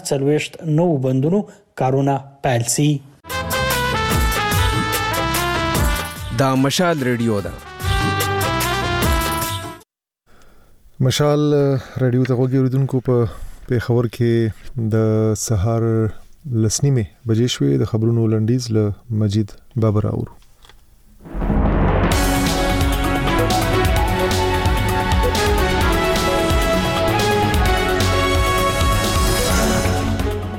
9 نو بندونو کارونه پیل شي. دا مشال ریډیو ده. مشال رادیو ته وګورئ اوریدونکو په خبر کې د سهار لسنیمه بجې شوې د خبرونو لنډیز له مجید بابر اورو.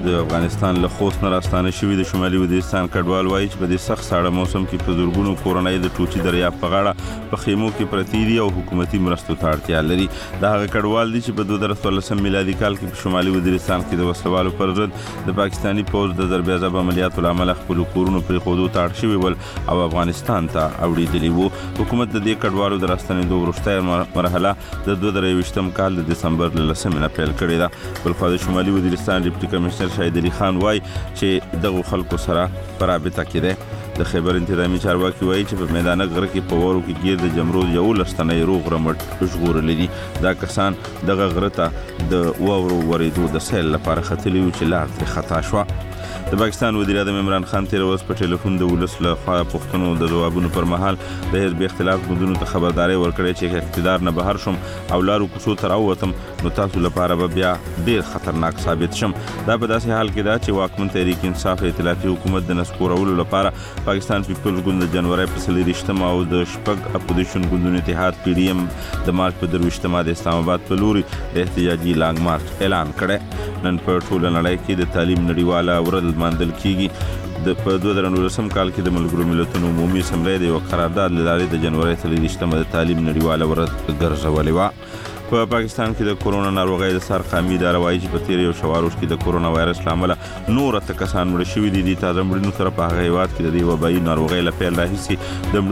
د افغانستان له خوست نه راستانه شوی د شمالي وزیرستان کډوال وایي چې په دې سخت ساړه موسم کې په زورګونو کورنۍ د ټوټي دریاب په غاړه په خیمو کې پرتی دي او حکومتي مرستو ته اړتیا لري. دا هغه کډوال دي چې په 2014 میلادي کال کې په شمالي وزیرستان کې د وسلوالو پر ضد د پاکستاني پوځ د ضربې عملیاتو له امله خپل کورونو پرې خودو ته اړ شوي ول او افغانستان ته اوړېدلي وو. حکومت د دې کډوالو د راستنېدو وروستۍ مرحله د 2023 کال د دسمبر له 10 نه پیل کړې ده. بلخو د شمالي وزیرستان ډیپټي کمشنر شاهد علي خان وایي چې دغه خلکو سره په رابطه کې ده. د خیبر انتظامی چارواکي وایي چې په میدان غره کې په وورو کې ګیر د جمرود یو لستنې روغ رمټ ژغورلې دي. دا کسان دغه غره ته د وورو ورېدو د سیل لپاره ختلي وو چې لار ترې خطا شوه. د پاکستان وزیر اعظم عمران خان تیر ورځ په ټلیفون د ولس له خوا پوښتنو د ځوابونو پر مهال د حزب اختلاف ګوندونو ته خبرداري ورکړې چې اقتدار نه بهر شم او لارو کوڅو ته راووتم نو تاسو لپاره به بیا ډیر خطرناک ثابت شم. دا په داسې حال کې ده چې واکمن تحریک انصاف ائتلافي حکومت د نسکورولو لپاره پاکستان پیپلز ګوند د جنوري په 30 او د شپږ اپوزیشن ګوندونو اتحاد پی ډی ایم د مارچ په 23 د اسلام آباد په لوري د احتجاجي لانګ مارچ اعلان کړی. نن په ټوله نړۍ کې د تعلیم نړیواله ورځ لمانځل کیږي. په 2019 کال کې د ملګرو ملتونو عمومي اسمبلی د یو قرارداد له لارې د جنوري 30 د تعلیم نړیواله ورځ ګرځولې وه. په پاکستان کې د کورونا ناروغۍ د سرقامي اداره وایي چې په تیر یو شواروش کې د کورونا وایرس له امله نور اته کسان مړه شوي دي. د تازه مړینو سره په هغه هیواد کې د دې وبایي ناروغۍ له پیل راهیسې د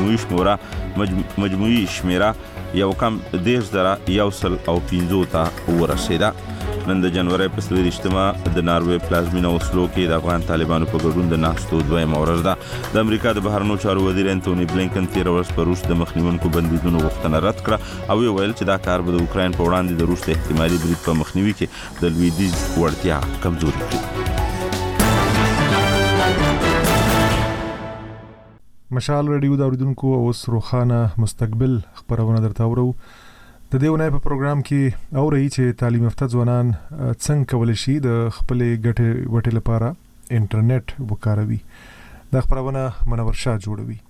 مړینو مجموعي شمیره یو کم 10,115 ته ورسېده. نن د جنوري په 30 د ناروې پلازمینه اوسلو کې د افغان طالبانو په ګډون د ناستو دویمه ورځ ده. د امریکا د بهرنیو چارو وزیر انټونی بلینکن تیر ورځ په روس د مخنیوونکو بندیزونو غوښتنه رد کړه او ویل چې دا کار به د اوکراین په وړاندې د روس د احتمالي برید په مخنیوي کې د لویدیځ وړتیا کمزوري کړي. مشال رادیو د اوریدونکو اوس روخانه مستقبل خبرونه درته اورو. د دې ونې په پروګرام کې اوري چې تعلیم یافته ځوانان څنګه کولای شي د خپلې ګټې وټې لپاره انټرنیټ وکاروي. دا خبرونه منور شاه جوړوي.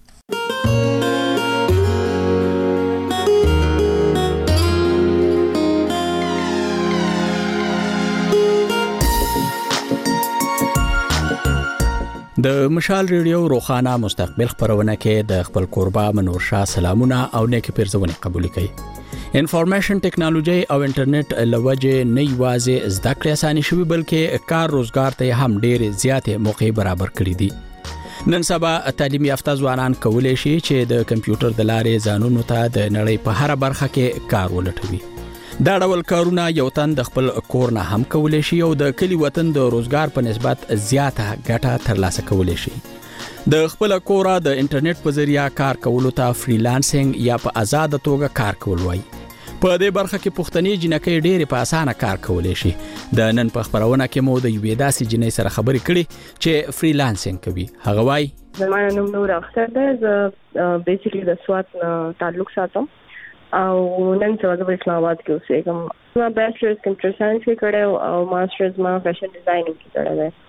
د مشال ریډیو روخانه مستقبل خبرونه کې د خپل قربا منور شاه سلامونه او نیک پیرزونه قبول کړي. انفارمیشن ټیکنالوژي او انټرنیټ لوجه نه یوازې زده کړې اسانه شوي بلکې کار روزګار ته هم ډېر زیاتې موقع برابر کړي دي. نن سبا تعلیم یافته ځوانان کولای شي چې د کمپیوټر د لارې ځانونو ته د نړۍ په هر برخه کې کار ولټوي. دا ډول کارونه یو تن د خپل کور نه هم کولای شي او د کلی وطن د روزګار په نسبت زیاته ګټه ترلاسه کولای شي. د خپل کور د انټرنیټ په ذریعہ کار کولو ته فریلانسینګ یا په آزاد توګه کار کول وایي. په دې برخه کې پښتني جنکې ډېر په اسانه کار کولای شي. د نن په خبرونه کې مو د یوې داسې جنې سره خبرې کړې چې فریلانسینګ کوي. هغه وایي زمانه نوم نور اختر ده. زه بیسیکلی د سوات تعلق ساتم او نن سبا د اسلام آباد کې اوسېږم. ما بیچلرز کمپیوټر ساينس کې کړو او ماسترز ما فیشن ډیزاینینګ کې کړو ده.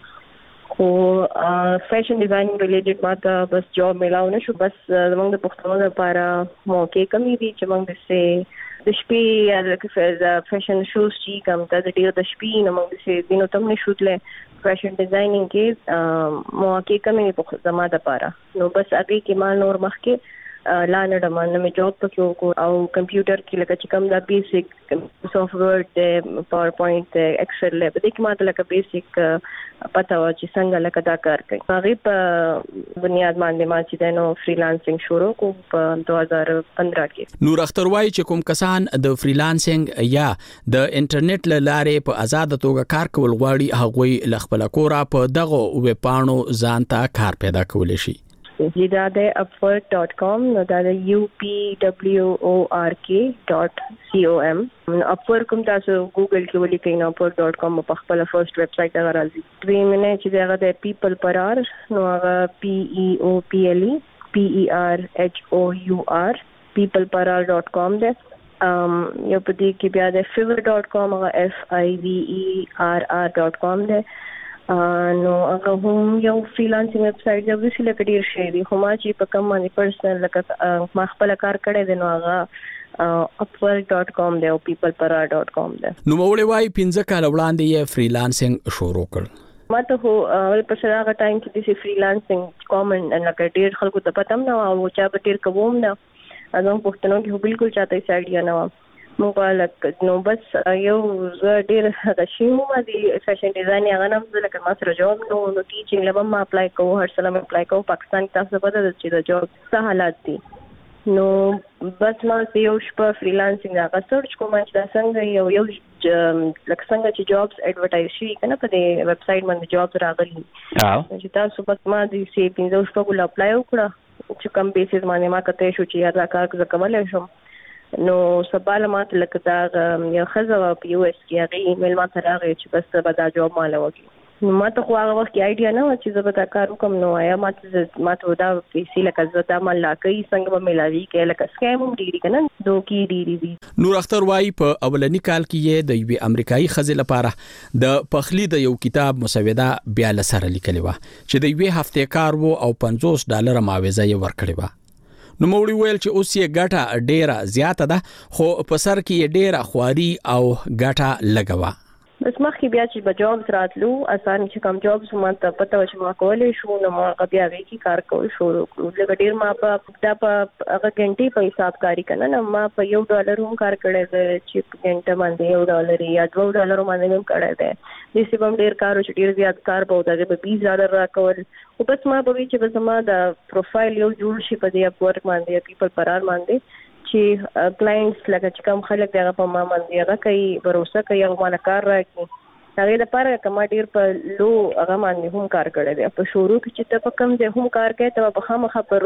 خو فیشن ډیزاینینګ ریلیټډ ماته بس جاب ملاو نه شو. بس زموږ د پښتنو لپاره موقع کمی دي چې موږ د شپې یا د فیشن شوز چې کوم ته د ډیر د شپې نه موږ د دینو تم نه شوتله فیشن ډیزاینینګ کې موقع کمی په زما د لپاره. نو بس هغه کې ما نور مخکې لاندې د مانه مې جاب پکې وکړ او کمپیوټر کې لکه چې کوم دا بیسیک سافټویر د پاور پوینټ ایکسل له بده کې ماته لکه بیسیک پتا و چې څنګه لکه دا کار کوي. هغه په بنیاد باندې ما چې نو فریلانسینګ شروع کوم په 2015 کې. نور اختر وایي چې کوم کسان د فریلانسینګ یا د انټرنیټ لارې په آزاد توګه کار کول غواړي هغه ل خپل کور په دغه ویب پاڼو ځان ته کار پیدا کولی شي. دا د upwork.com نو دا د upwork.com. upwork کوم تاسو ګوګل کې ولیکئ نو upwork.com په خپل فرست ویب سټ هغه راځي. دوی منه چې هغه د people per hour نو هغه PEOPLEPERHOUR peopleperhour.com ده. یو په دې کې بیا د fiverr.com هغه FIVERR.com ده. نو هغه هم یو فریلانسینګ ویب سټ دی. وسیله کډیر شي دی خو ما چې په کوم باندې پرسنل لکه ما خپل کار کړی دی نو هغه upwork.com دی او peoplepara.com دی. نو مولوي وايي 15 کال وړاندې یې فریلانسینګ شروع کړ. ما ته اول په شراغه ټایم کې د فریلانسینګ کومن لکه ډیر خلکو ته پته نه او چا به ډیر کوم نه اځم پښتنو کې بالکل چاته یې اړتیا نه و مو په نو بس یو ډیر غشیو ما دي فیشن ډیزاین هغه نام لکه ما سره جوب نو ټیچینګ لبم ما اپلای کوم هر سلام اپلای کوم پاکستان تاسو په دې چې د جوب څه حالات دي نو بس ما یو شپه فریلانسینګ هغه سرچ کوم چې دا څنګه یو لکه څنګه چې جابز ایڈورټایز شي کنه په دې ویب سټ باندې جابز راغلي چې تاسو په ما دې سی 15 شپه کول اپلای وکړه چې کم بیسز باندې ما کته شو چې دا کار کولای شم نو سباله ما ته لکه دا یو خزه په یو اس کې هغه ایمیل ما ته راغی چې بس به دا جاب مال وکړي نو ما ته خو هغه وخت ایډیا نه و چې زه به دا کار وکم نو آیا ما ته دا پیسې لکه زه دا مال لا کوي څنګه به ملاوي کې لکه سکیم هم ډیری کنه دوکي ډیری دي. نور اختر وايي په اولنی کال کې یې د یوې امریکایي خزې لپاره د پخلی د یو کتاب مسوده بیا لسره لیکلی و چې د یوې هفته کار وو او $50 معاوضه یې ورکړې و. نو مولوي ویل چې اوس یې ګټه ډیره زیاته ده خو په سر کې یې ډیره خواري او ګټه لګوه. بس مخکې بیا چې به جابز راتلو اسانه چې کم جابز ما ته پته و چې ما کولای شو نو ما بیا وی کار کول شروع کړو لکه ډیر ما په هغه غنټې په حساب کاری کنه نو ما په $1 هم کار کړی دی چې غنټه باندې $1 یا $2 باندې هم کړی دی د سیبم ډیر کار چې ډیر زیات کار به ودا به $20 راکول او بس ما به چې بس ما د پروفایل یو جوړ شي په دې اپورک باندې پیپل پرار باندې چې کلاینټس لکه چې کوم خلک دغه په ما باندې هغه کوي باور کوي او مال کار راکړي هغه د پاره کما ډیر په لو هغه باندې هم کار کړی دی په شروع کې چې ته په کم ځای هم کار کوي ته په خامخا په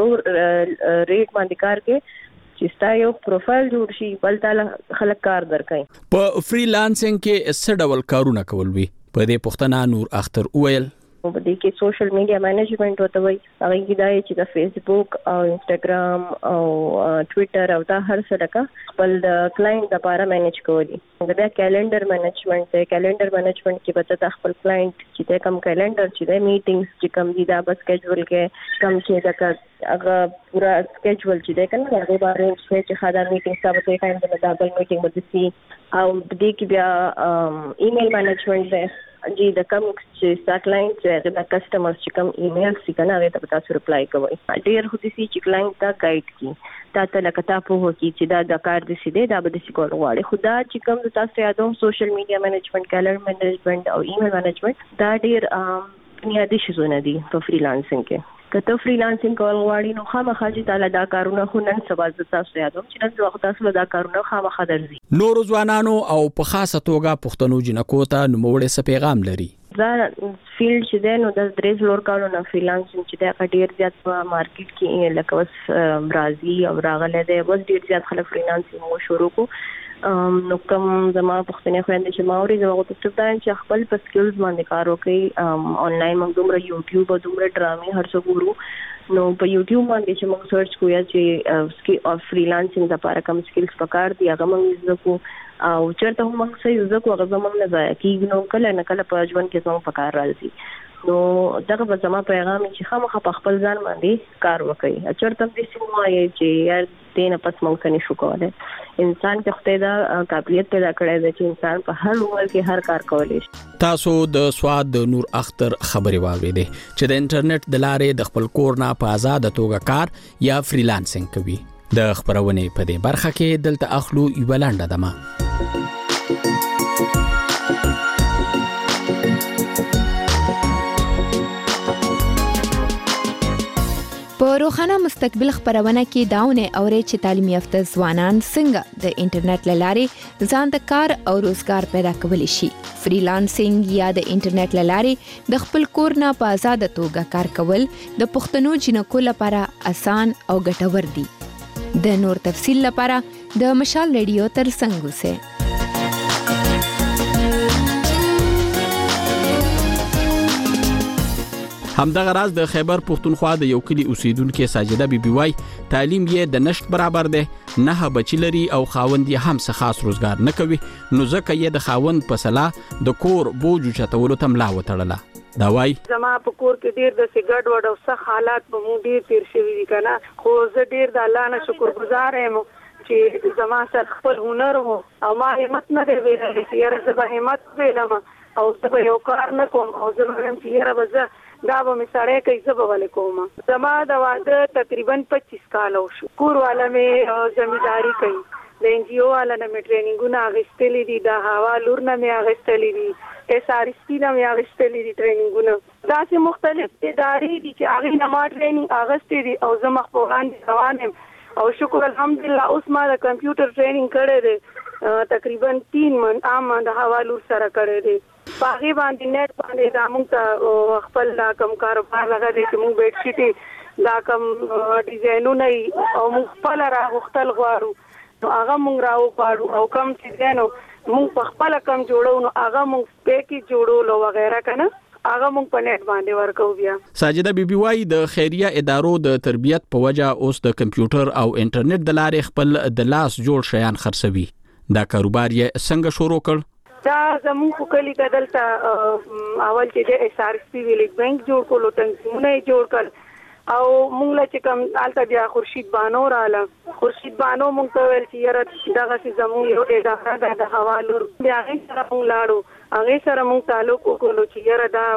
ریټ باندې کار کوي چې ستا یو پروفایل جوړ شي بل تعالی خلک کار درکړي. په فریلانسینګ کې څه ډول کارونه کول وي په دې پښتنه نور اختر وویل په دې کې سوشل میډیا مینجمنت وته وي هغه کې دا چې د فیسبوک او انستګرام او ټوئیټر او دا هر څه لکه خپل د کلاینټ لپاره مینج کوي دا کیلنډر مینجمنت دی کیلنډر مینجمنت کې به د خپل کلاینټ چې د کم کیلنډر چې د میټینګز چې کم دي دا بس سکیجول کې کم چې دا هغه پورا سکیجول چې د کنه هغه باندې چې خاطر میټینګ ثابت وي ټایم د دابل میټینګ ودسي او دې کې بیا ایمیل مینجمنت دی جی د کم چې ستا کلاینټ چې د کسٹمرز چې کم ایمیل سي کنه هغه ته تاسو ریپلای کوئ ډیر خو دې چې کلاینټ ته گایډ کی تا ته لکه تاسو هو کی چې دا کار دې سي دا به دې کول غواړي خدا چې کم تاسو یادوم سوشل میډیا مینجمنت کیلنډر مینجمنت او ایمیل مینجمنت دا ډیر بنیادی شیزونه دي په فریلانسینګ کې کته فریلانسینګ کول غواړي نو خامخا چې تعالی دا کارونه خو نن سبا تاسو یادوم چې نن وخت تاسو دا کارونه خامخا درځي. نور ځوانانو او په خاصه توګه پښتنو جنکو ته نوموړی څه پیغام لري؟ دا فیلډ چې دی نو د درې څلور کالونو فریلانسینګ چې دی ډیر زیات په مارکیټ کې لکه اوس برازي او راغله دی اوس ډیر زیات خلک فریلانسینګ شروع کو نو کوم زما پښتنې خويندې چې ماوري زما په څه چې خپل په سکلز باندې کار وکړي آنلاین موږ دومره یوټیوب او دومره ډرامې هر څه ګورو نو په یوټیوب باندې چې موږ سرچ کوو چې فریلانسینګ لپاره کوم سکلز پکار دي هغه موږ زده او چرته موږ څه یو زده کوو هغه موږ نه ځای کیږي نو کله نه کله په ژوند کې څنګه پکار راځي نو دغه به زما پیغام چې خامخا په خپل ځان باندې کار وکړي چرته دې سموایي چې یار دینه پس مونږ کني شو کوله انسان کې خدای دا قابلیت پیدا کړی دی چې انسان په هر عمر کې هر کار کولی شي. تاسو د سواد د نور اختر خبري واورېدې چې د انټرنیټ د لارې د خپل کور نه په آزاد توګه کار یا فریلانسینګ کوي. د خبرونې په دې برخه کې دلته اخلو یو لنډه دمه. په روښانه مستقبل خبرونه کې داونه اوري چې تعلیم یافته ځوانان څنګه د انټرنیټ لارې ځان د کار او روزګار پیدا کولی شي. فریلانسینګ یا د انټرنیټ لارې د خپل کور نه په آزاد توګه کار کول د پښتنو جنکو لپاره آسان او ګټور دي. د نور تفصیل لپاره د مشال ریډیو تر څنګ اوسئ. همدغه راز د خیبر پښتونخوا د یو کلی اوسیدونکو ساجده بیبي وای تعلیم یې د نشټ برابر دی، نه بچی لري او خاوند یې هم څه خاص روزګار نه کوي، نو ځکه یې د خاوند په صلاح د کور بوج چتولو ته ملا وتړله. دا وای زما په کور کې ډیر د سیګړ وډ او څه حالات په مو ډیر تیر شوی دي کنه، خو زه ډیر د الله نه شکر گزار یم چې زما سره خپل هنر وو او ما همت نه دی ویلې چې یاره زه به همت ویلم او زه به یو کار نه کوم او زه به هم چې یاره به زه دا به مې سړی کوي زه به ولې کوم. زما د واده تقریبا 25 کاله وشو. کور والا مې زمینداری کوي، د NGO والا نه مې ټریننګونه اخیستلي دي، د هوا لور نه مې اخیستلي دي، SRC نه مې اخیستلي دي ټریننګونه. داسې مختلف ادارې دي چې هغې نه ما ټریننګ اخیستی دي او زه مخ په وړاندې روان یم او شکر الحمدلله. اوس ما د کمپیوټر ټریننګ کړی دی تقریبا 3 منټ د هوا لور سره کړی دی. په هغې باندې نیټ باندې دا موږ ته خپل دا کوم کاروبار لګا دی چې موږ بیډ شیټې دا کوم ډیزاینونه او موږ خپله راغوښتل غواړو نو هغه موږ راوغواړو او کوم چې دی نو موږ په خپله کم جوړو نو هغه موږ پیکې جوړولو وغیره که نه هغه موږ په نیټ باندې ورکو. بیا ساجده بیبي وايي د خیریه ادارو د تربیت په وجه اوس د کمپیوټر او انټرنیټ د لارې خپل د لاس جوړ شیان خرڅوي. دا کاروبار یې څنګه شروع کړ؟ دا زموږ په کلي کې دلته اول چې د SRC ویلیج بانک جوړ کړلو، تنظیمونه یې جوړ کړل او موږ له چې کوم هلته بیا خورشید بانو رااله. خورشید بانو موږ ته ویل چې یاره دغسې زموږ یو اداره ده د هوا لور، بیا هغې سره موږ لاړو، هغې سره موږ تعلق وکړلو چې یاره دا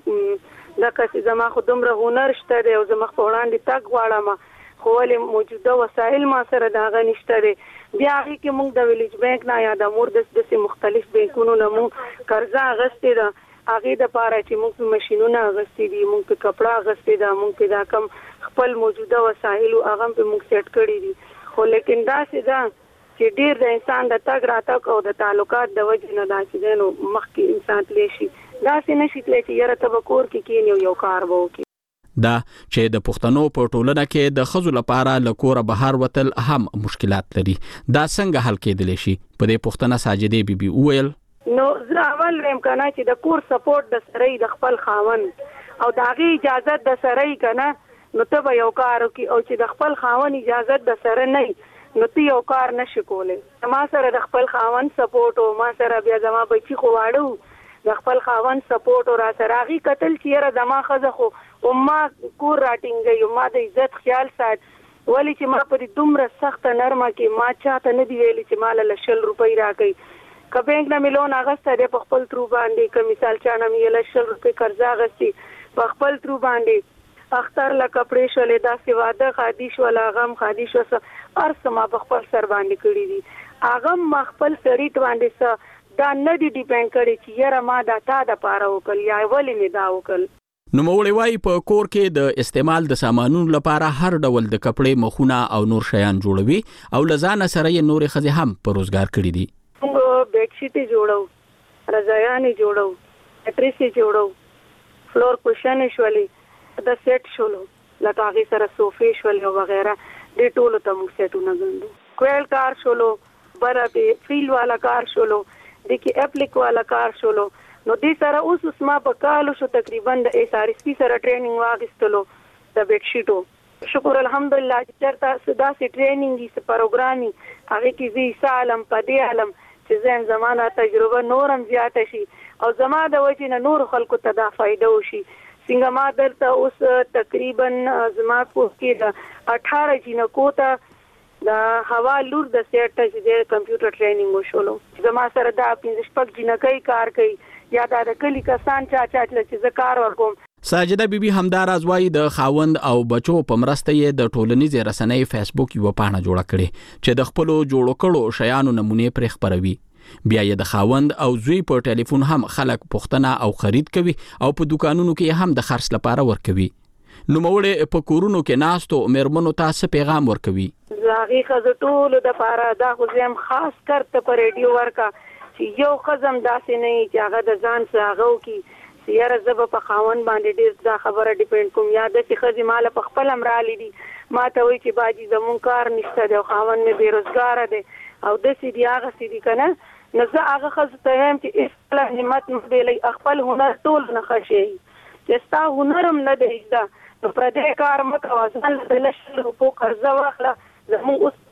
موږ دغسې زما خو دومره هنر شته دی او زه مخ په وړاندې تګ غواړم خو ولې موجوده وسایل ما سره د هغه نشته دی. بیا هغې کې موږ د ویلیج بانک نه یا د مور داسې مختلف بانکونو نه موږ قرضه اخیستې ده، هغې دپاره چې موږ په ماشینونه اخیستې دي، موږ په کپړه اخیستې ده، موږ په دا کم خپل موجوده وسایلو هغه هم په موږ سیټ کړي دي. خو لیکن داسې ده چې ډېر د انسان د تګ راتګ او د تعلقات د وجې نه دا چې دی نو مخکې انسان تلی شي، داسې نه شي تلی چې یاره ته به کور کې کښېنې او یو کار به وکړي. دا چې د پښتنو په ټولنه کې د ښځو لپاره له کوره بهر وتل هم مشکلات لري، دا څنګه حل کېدلی شي؟ په دې پوښتنه ساجدې بیبي وویل نو زه اول ویم که نه چې د کور سپورټ د سره د خپل خاوند او د هغې اجازت د سره که نه نو ته به یو کار وکړي او چې د خپل خاوند اجازت د سره نه نو ته یو کار نشي کولی. ما سره د خپل خاوند سپورټ او ما سره بیا زما بچي خو واړه د خپل خاوند سپورټ او را سره هغې کتل چې یاره زما ښځه خو ما کور راټینګوي او ما د عزت خیال سات، ولې چې ما پرې دومره سخته نرمه کې ما چاته نه دی ویلي چې ما له 100 روپۍ راکوي. که بینک نه مې لون اخیستی دی په خپل ترو باندې، که مثال چا نه مې 100 روپۍ قرضه اخیستې په خپل ترو باندې، اختر له کپړې شولې، داسې واده خادي شول، هغه هم خادي شو، هر څه ما په خپل سر باندې کړي دي، هغه ما خپل سړي باندې څه دا نه دي ډیپینډ کړي چې یاره ما دا تا دپاره وکړل یا ولې مې دا وکړل. نوموړی وايي په کور کې د استعمال د سامانونو لپاره هر ډول د کپړې مخونه او نور شیان جوړوي او له ځانه سره یې نورې ښځې هم په روزګار کړي دي. موږ بیډ شیټې جوړو، رضایانې جوړو، میټریس یې جوړو، فلور کوشنې شولې، د سیټ شولو لکه هغې سره صوفې شولې او وغیره، دې ټولو ته موږ سیټونه ګڼو. کویل کار شولو، بره پې فیل والا کار شولو، دې کې اپلیک والا کار شولو. نو دې سره اوس ما په کالو شو تقریبا د SRC سره ټریننګ واخیستلو د بیډ شیټو. شکر الحمدلله چې چېرته داسې ټریننګ وي څه پروګرام وي هغې کې زه عیسی علم په دې علم چې زه یم زما دا تجربه نور هم زیاته شي او زما د وجې نه نورو خلکو ته دا فایده وشي. څنګه ما دلته اوس تقریبا زما کور کې د 18 جینکو ته د هوا لور د سیټ ته چې د کمپیوټر ټریننګ وشولو. زما سره دا 15 جینکۍ کار کوي یا دا د کلی کسان چا چې زه کار ورکوم. ساجده بیبي همداراز وايي د خاوند او بچو په مرسته یې د ټولنیزې رسنۍ فیسبوک یوه پاڼه جوړه کړې چې د خپلو جوړو کړو شیانو نمونې پرې خپروي. بیا یې د خاوند او زوی په ټلیفون هم خلک پوښتنه او خرید کوي او په دکانونو کې هم د خرڅ لپاره ورکوي. نوموړی په کورونو کې ناستو مېرمنو ته څه پیغام ورکوي؟ زه هغې ښځو ټولو دپاره دا خو زه یم خاص کر ته په ریډیو ورکه چې یو ښځه هم داسې نه وي چې هغه د ځان څه هغه وکړي چې یاره زه به په خاوند باندې ډېر دا خبره ډیپینډ کوم، یا داسې ښځې ما له په خپل هم راغلي دي ما ته وایي چې باجي زمونږ کار نشته دی او خاوند مې بېروزګاره دی او داسې دي هغسې دي که نه. نو زه هغه ښځو ته وایم چې هېڅکله همت مه بېلئ، خپل هنر ټول نه ښه شي چې ستا هنر هم نه دی زده نو پردی کار مه کوه، ځان له 100 روپو قرضه واخله. زمونږ اوس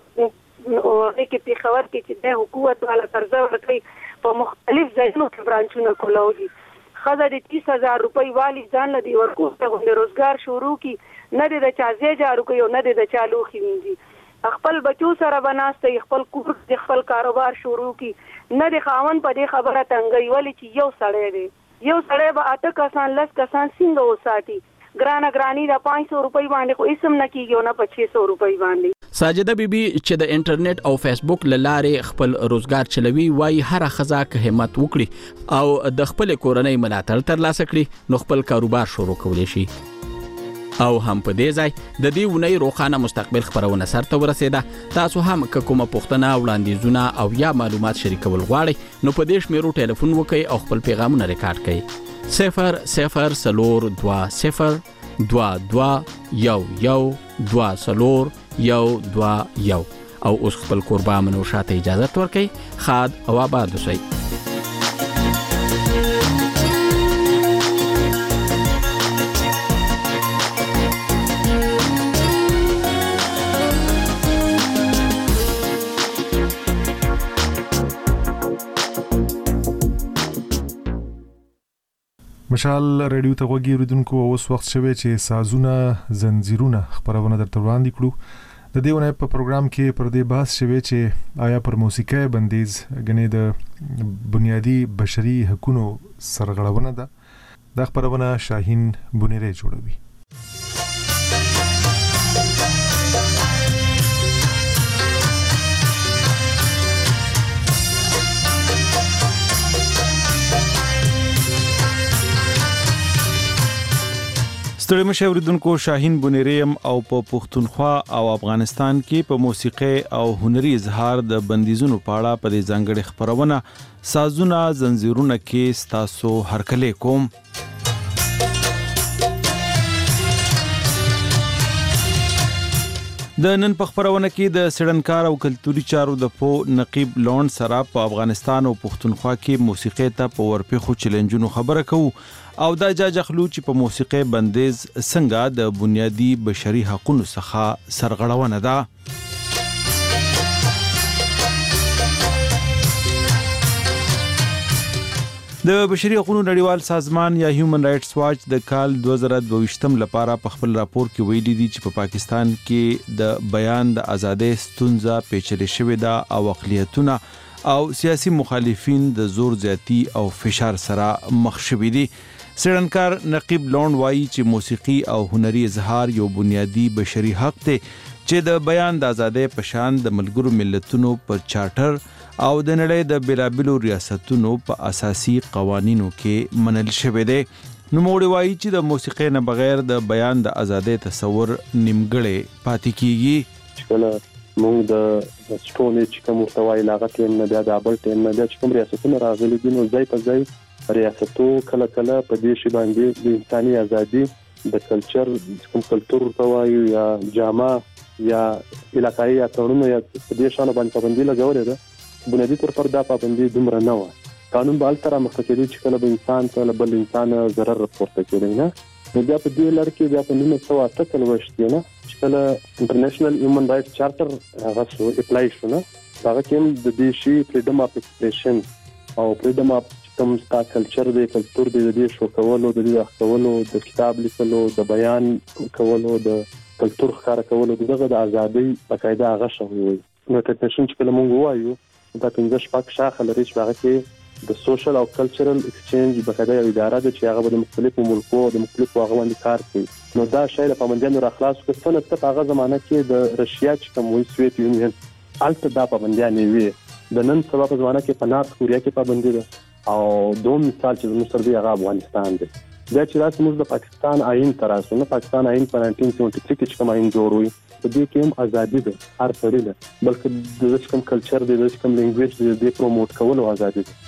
هغې کې پېښور کې چې دی حکومت والا قرضه ورکوي په مختلف ځایونو کې برانچونه کولاو دي. ښځه د 30,000 روپۍ والي ځان له دې ورکوټه غوندې روزګار شروع کړي، نه دې د چا ځای جارو کوي او نه دې د چا لوښي وینځي. خپل بچو سره بناسته خپل کور خپل کاروبار شروع کی نه د خاون په دې خبره تنګي ولې چې یو سړی به اته کسان لس کسان څنګه وساتي ګرانی د 500 روپۍ باندې خو اسم نه کیږي نه 600 روپۍ باندې ساجده بیبي چې د انټرنیټ او فیسبوک لاره خپل روزګار چلوي وای هر خزا که همت وکړي او د خپل کورنۍ ملاتړ ترلاسه کړي نو خپل کاروبار شروع کولی شي او هم په دې ځای د دې ونې روخانه مستقبل خبرونه سره ورسېده تاسو هم کومه پوښتنه وړاندیزونه او یا معلومات شریکول غواړئ نو په دې شمیرو ټلیفون وکړئ او خپل پیغامونه ریکارډ کړئ 000221122 او اوس خپل قربا منو شاته اجازه ورکړئ خاد او آباد اوسئ مشال رادیو ته وګورئ ردوونکو اوس وخت شوه چې سازونه زنجیرونه خبرونه درته وړاندې کړو د دیونه په پروګرام کې پر دې بحث شوه چې آیا پر موسیقي بندیز غنې د بنیادی بشري حقوقو سرغړونه ده د خبرونه شاهین بونیره جوړوي ستړي مشه اوریدونکو شاهین بونیریم او په پښتونخوا او افغانستان کې په موسیقي او هنري اظهار د بندیزونو پاړه په دې ځانګړي خبرونه سازونه زنجیرونه کې ستاسو هرکله کوم د نن په خبرونه کې د سړنکار او کلتوري چارو د پو نقیب لون سره په افغانستان او پښتونخوا کې موسیقي ته په ورپېخو چیلنجونو خبره کوو او دا جاجخلو چې په موسیقي بندیز څنګه د بنیادی بشري حقوقو څخه سرغړونه ده د بشري حقوقو نړیوال سازمان یا هیومن رائټس واچ د کال 2022 لپاره په خپل راپور کې ویلي دي چې په پاکستان کې د بیان د ازادۍ ستونزه پیچلې شوې ده او اقلیتونه او سیاسي مخالفین د زور زیاتی او فشار سره مخ شوي دي سړنکار نقیب لون وایي چې موسیقي او هنري اظهار یو بنیادی بشري حق دی چې د بیان د ازادۍ په شان د ملګرو ملتونو پر چارټر او د نړۍ د بیلابیلو ریاستونو په اساسي قوانینو کې منل شوی دی نو موږ وایي چې د موسیقي نه بغیر د بیان د ازادۍ تصور نیمګړی پاتې کیږي چې موږ د سټونی چې کوم توای لاغت نه بیا د ابل ټیم نه چې کوم ریاستونه راغلي دي نو ځای په ځای ریاستو کله په دې شی باندې د انساني ازادي د کلچر کوم کلچر توای یا جامه یا علاقايي اتړونو یا د دې شانو باندې پابندي لګولې ده بنیادی تور پر دا پابندي دومره نه و قانون به التر مخکې چې کله به انسان ته بل انسان ضرر رپورټ کوي نه نو بیا په دې لړ کې بیا په 1908 وشتي نه چې کله انټرنیشنل هیومن رائټس چارټر هغه سو اپلای شو نه هغه کې د دې شی فریډم اف ایکسپریشن او فریډم اف کوم ستا کلچر دی کلتور دی د دې شو کولو د دې خپلولو د کتاب لیکلو د بیان کولو د کلتور ښکار کولو دغه د ازادۍ بقاعده هغه شوی وي نو ټیکنیشن چې کله مونږ وایو دا 15 شپږ شاخه لري چې هغه کې د سوشل او کلچرل ایکسچینج بقاعده یو اداره ده چې هغه د مختلفو ملکونو د مختلفو هغه باندې کار کوي نو دا شی له پابندیانو راخلاص کړه څنګه په هغه زمانه کې د رشیا چې کوم وي سویت یونین الته دا پابندیانې وي د نن سبا په زمانه کې په نارت کوریا کې پابندي ده او دوم مثال چې موږ سره دی هغه افغانستان دی دا چې راځي موږ د پاکستان آئین تراسو نه پاکستان آئین په 1973 کې کوم آئین جوړ وي په دې کې هم ازادي ده هر سړي ده بلکې د کوم کلچر دی د کوم لینګویج دی د پروموټ کولو ازادي ده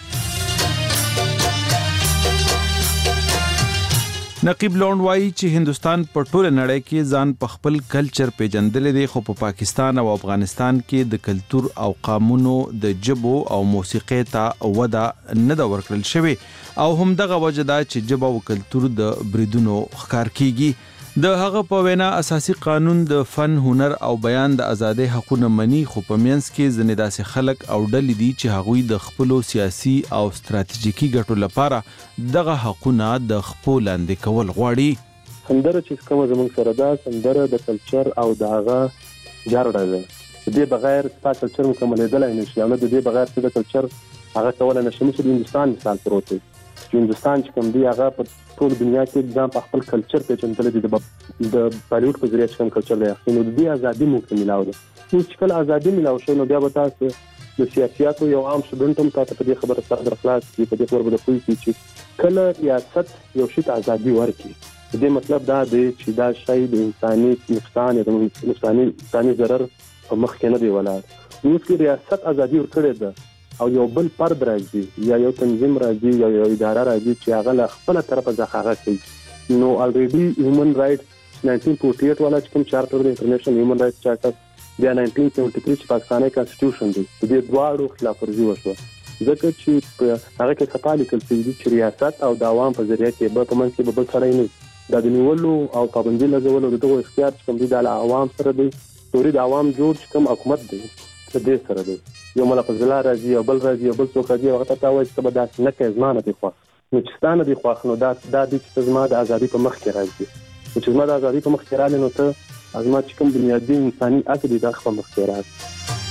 نقیب لون وایي چې هندستان په ټوله نړۍ کې ځان په خپل کلچر پیژندل دي خو په پاکستان او افغانستان کې د کلتور او قانونو د جبو او موسیقي ته وده نه دا ورکړل شوی او هم دغه وجه دا چې جبو او کلتور د بریدونو ښکار کیږي د هغه په وینا اساسي قانون د فن هنر او بیان د ازادۍ حقوقو منی خو په مینس کې ځنې داسې خلک او ډلې دي چې هغوی د خپل سیاسي او ستراتیژیکي ګټو لپاره دغه حقوقونه د خپل لاندې کول غواړي سندره چې کوم زموږ سره ده سندره د کلچر او د هغه جارډه ده د دې بغیر ستا کلچر مکملېدلای نشي او نه د دې بغیر څه د کلچر هغه کولای نشي. مثل هندوستان مثال پروت دی چې هندوستان چې کوم دی هغه په ټول دنیا کې ځان په خپل کلچر پیژندل دي. د بالیوډ په ذریعہ کوم کلچر دی نو د دې ازادي ممکن ملاو ده. چې کله ازادي ملاو شي نو بیا به تاسو د سیاستو یو عام شډنټ هم تاسو په دې خبره سره درخلاص کی په دې خبره به کوی چې کله ریاست یو شی ته ازادي ورکړي د دې مطلب دا دی چې دا شی د انساني نقصان یا د انساني ضرر په مخ کې نه دی ولاړ. نو چې ریاست ازادي ورکړي ده او یو بل فرد راځي یا یو تنظیم راځي یا یو اداره راځي چې هغه له خپل طرفه ځخاغه کوي نو الریډي هیومن رائټس 1948 والا چې کوم چارټر د انټرنیشنل هیومن رائټس چارټر بیا 1973 چې پاکستاني کانسټیټیوشن دی د دې دواړو خلاف ورزي وشوه ځکه چې هغه کې خپل کول چې ریاست او د عوام په ذریعہ کې به په منځ کې بل سره نه د نیولو او پابندي لګولو دغه اختیار چې کوم دی د عوام سره دی توري د عوام جوړ کوم حکومت دی د دې سره دی یو ملافظ راځي او بل راځي او بل څوک راځي او هغه ته وایي چې به دا نه کوي زمانه دی خو نو چې ستانه دی خو نو دا د زما د ازادي په مخ کې راځي چې زما د ازادي په مخ کې راځي نو ته ازما چې کوم بنیادی انساني حق دي دا خپل مخ کې راځي.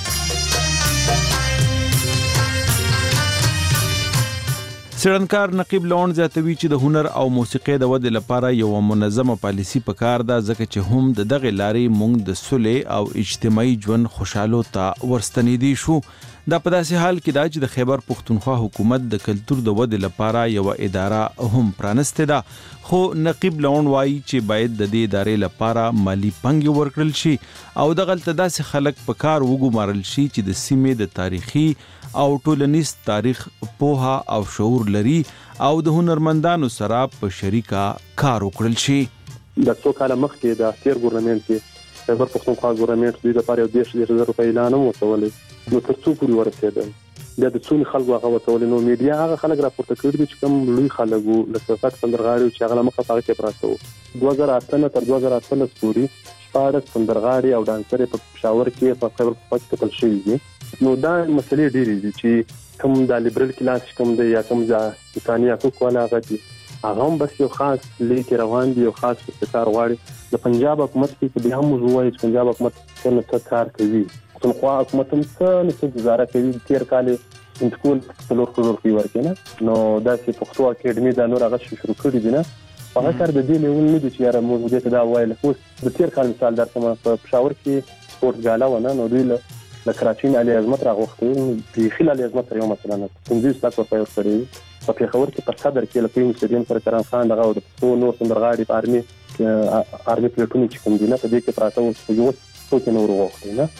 سړنکار نقیب لون زیاتوي چې د هنر او موسیقي د ودې لپاره یو منظمه پالیسی پکار ده ځکه چې هم د دغه لارې مونږ د صلح او اجتماعي ژوند خوشاله ته ورستنیدي شو. دا په داسې حال کې دا چې د خیبر پښتونخوا حکومت د کلتور د ودې لپاره یو اداره هم پرانسته ده خو نقیب لون وایي چې باید د دې ادارې لپاره مالی پنګ ورکړل شي او دغلته داسې خلک په کار وګمارل شي چې د سیمې د تاریخي او ټولنیز تاریخ پوها او شعور لري او د هنرمندانو سره په شریکه کار وکړل شي. د څو کال مخکې د تیر ګورنمنت کې خیبر پښتونخوا ګورنمنت د لپاره 10,000 روپۍ اعلان وکړل نو تر څو پورې ورسېدل بیا د څو خلکو هغه وکړل نو میډیا هغه خلک راپورته کړي چې کوم لوی خلکو لکه فقط سندرغاړي چې هغه مخه پاره کې پراته وو 2018 تر 2018 پورې شپږ سندرغاړي او ډانسر په پېښور کې په خیبر پښتونخوا کې تل شوي دي. نو دا مسلې ډېرې دي چې کوم د لیبرل کلاس کوم دی یا کوم د انساني حقوق ولا غدي هغه هم بس یو خاص لیک روان دي یو خاص ابتکار غواړي. د پنجاب حکومت کې بیا هم موضوع چې پنجاب حکومت څنګه کار کوي پښتونخوا حکومت هم څه گزاره کوي تیر کال انټکول څلور کروڑ روپۍ ورکړي نو دا چې پښتو اکیډمي دا نور هغه شروع کړی دي نه هغه کار د دې لیول نه دي چې یاره موږ دې دا وایل اوس د تیر کال مثال درته په پېښور کې سپورت ګالا ونه نو دوی د کراچۍ علي عظمت راغوښتي په خلل علي عظمت یو مثلا 15 تاسو په یو سری په پیښور کې په صدر کې لکه مسجدین سره کران خان دغه د څو نور سندرغاړي په ارمي پلیټونو چې کوم دي نه په دې کې پراته او یو څو کې نور وغوښتي نه.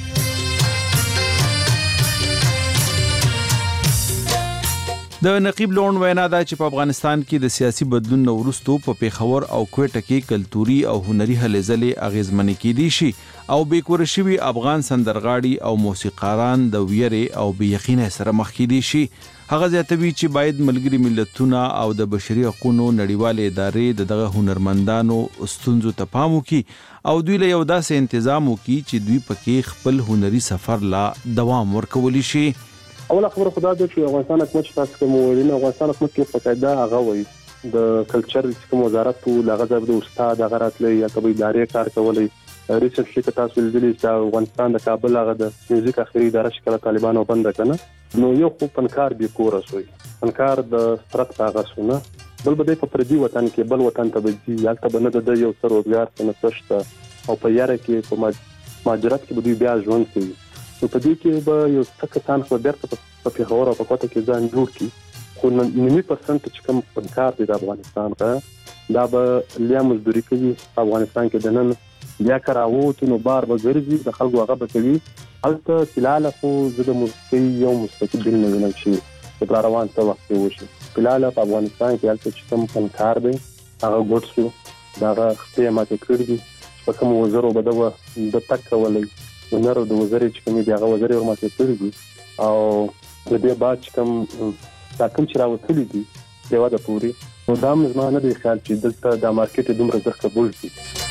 د نقیب لون وینا دا چې په افغانستان کې د سیاسي بدلون وروسته په پیښور او کوټه کې کلتوري او هنري هلې ځلې اغیزمنې کېدي شي او بیکور شوي افغان سندرغاړي او موسیقاران د ویرې او بې یقینۍ سره مخ کېدي شي. هغه زیاتوي چې باید ملګري ملتونه او د بشري حقوقو نړیوالې ادارې دغه هنرمندانو ستونزو ته پام وکړي او دوی له یو داسې تنظیم وکړي چې دوی پکې خپل هنري سفر لا دوام ورکولی شي. اوله خبره خدا دې چې افغانستان حکومت چې تاسو کوم ویلي افغانستان حکومت کې په قاعده هغه وایي د کلچر کوم وزارت لغه د استاد هغه راتلې یا کومې ادارې کار کولې ریسنټلی که تاسو لیدلی چې افغانستان د کابل هغه د میوزیک اخري اداره شکل طالبانو بند کړه نو یو خو فنکار به کور شوی فنکار د سترت هغه شونه بل بده په پردي وطن کې بل وطن ته بځي یا ته بنه د یو سر روزګار څنګه تشته او په یاره کې په ماجرات کې به بیا ژوند کوي نو په دې کې به یو څه کسان خو درته په پیښور او په کوټه کې ځان جوړ کړي خو 90% چې کوم فنکار دی د افغانستان کا دا به لیا مزدوري کوي افغانستان کې د نن بیا کراوت نو بار به ګرځي د خلکو هغه به کوي البته فلاله خو د موسیقي یو مستقل نه وینم شي په روان څه وخت وشي فلاله په افغانستان کې البته چې کوم فنکار دی هغه ګډ شو دا خپل ماته کړی په کوم وزرو بدو د تک ولې ونر د وزري چې کوم دی هغه وزري ورماته کړی او د دې بعد چې کوم تاکم چې راوتلی دي دیوا د پوری نو دا مزمانه د خیال چې دلته د مارکیټ دومره ځخ قبول شي.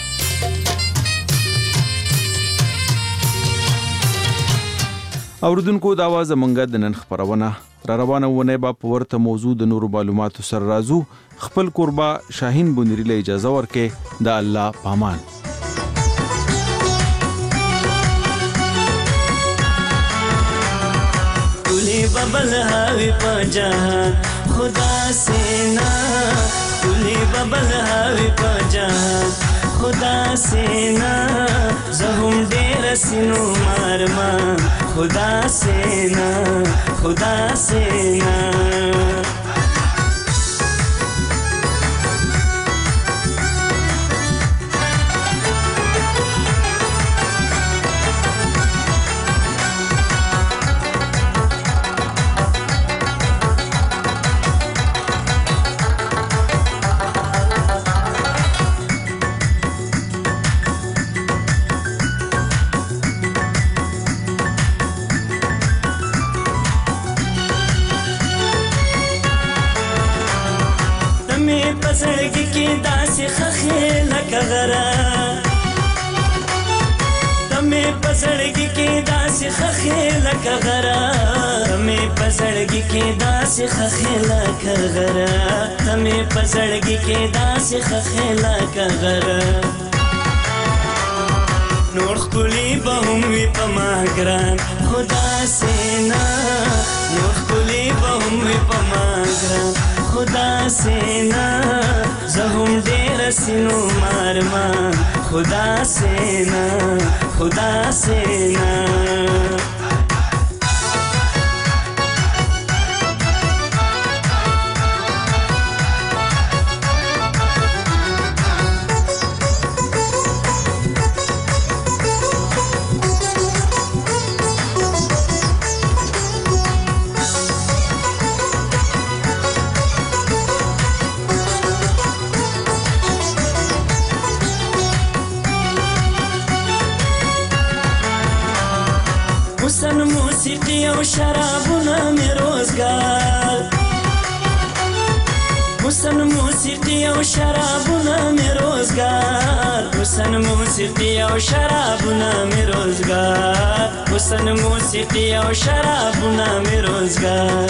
اوردونکو د आवाज منګه د نن خبرونه را روانه ونه با په ورته موضوع د نورو معلوماتو سره رازو خپل قربا شاهین بونری له اجازه ورکې د الله پامان. बबल हावी पजहान खुदा से ना कुली बबल हावी पजहान खुदा से ना जहुम डेर सिनो मारमा खुदा से ना पसड़गी की दासी खखे लकगरा तमे पसड़गी की दासी खखे लकगरा तमे पसड़गी की दासी खखे लकगरा तमे पसड़गी की दासी खखे लकगरा नूर कुली बहुम वी पमागरान खुदा से ना नूर कुली बहुम वी पमागरान खुदा से ना जहुम डेर सिनो मारमा खुदा से ना हुसन मूसिकी और शराबुना में रोजगार हुसन मूसिकी और शराबुना में रोजगार हुसन मूसिकी और शराबुना में रोजगार हुसन मूसिकी और शराबुना में रोजगार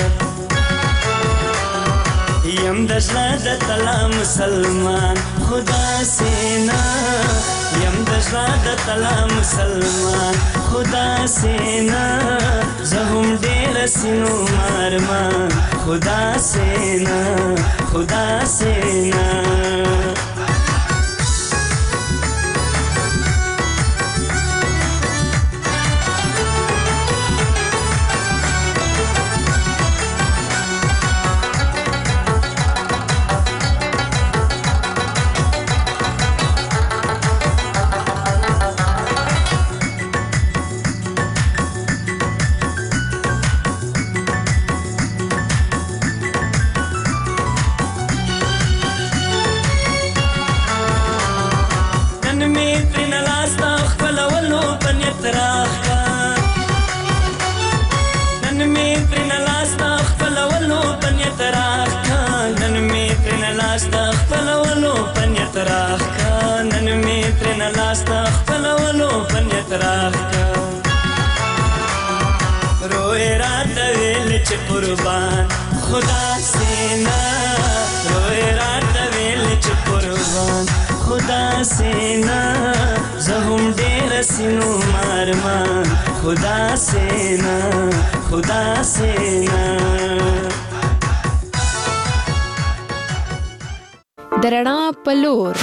यम दजला दतला मुसलमान खुदा से ना यम दजला दतला मुसलमान खुदा से ना जहुम डेर सिनो मारमा खुदा से ना रोए रात वेल च कुर्बान खुदा से ना रोए रात वेल च कुर्बान खुदा से ना जहुम डेर सिनो मारमा खुदा से ना दरड़ा पलोर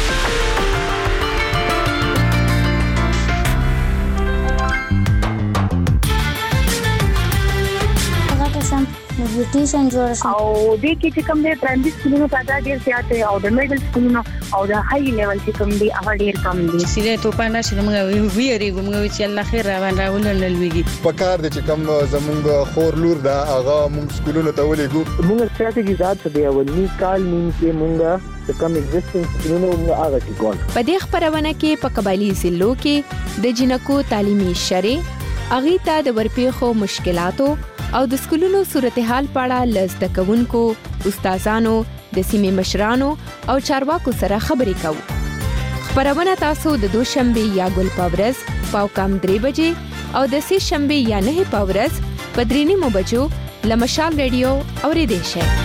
بیوټیشن جوړ شو او دې کې چې کوم دې پرایمري سکولونو تعداد ډیر زیات دی او د میډل سکولونو او د هاي لیول چې کوم دي هغه ډیر کم دي سیده ته پاندې چې موږ ویریږو موږ چې الله خیر راولل لويږي پکار دي چې کوم زمونږ خور لور دا هغه موږ سکولونو ته ولېګو موږ ستراتیژي ذات څه دی اولنی کال نیم کې موږ کم ایگزیسټنس سکولونو هغه کې ګول په دې خبرونه کې په قبایلی ضلعو کې د جنکو تعلیمي شری اغي ته د ورپېخو مشکلاتو او د سکولونو صورتحال په اړه لزده کوونکو استادانو د سیمې مشرانو او چارواکو سره خبرې کوو. خبرونه تاسو د دوشنبه یا ګل پاورز پاوکام 3 بجې او د سې شنبه یا 9 پاورز په 3:30 بجو لمشال ریډیو اورېدئ شئ.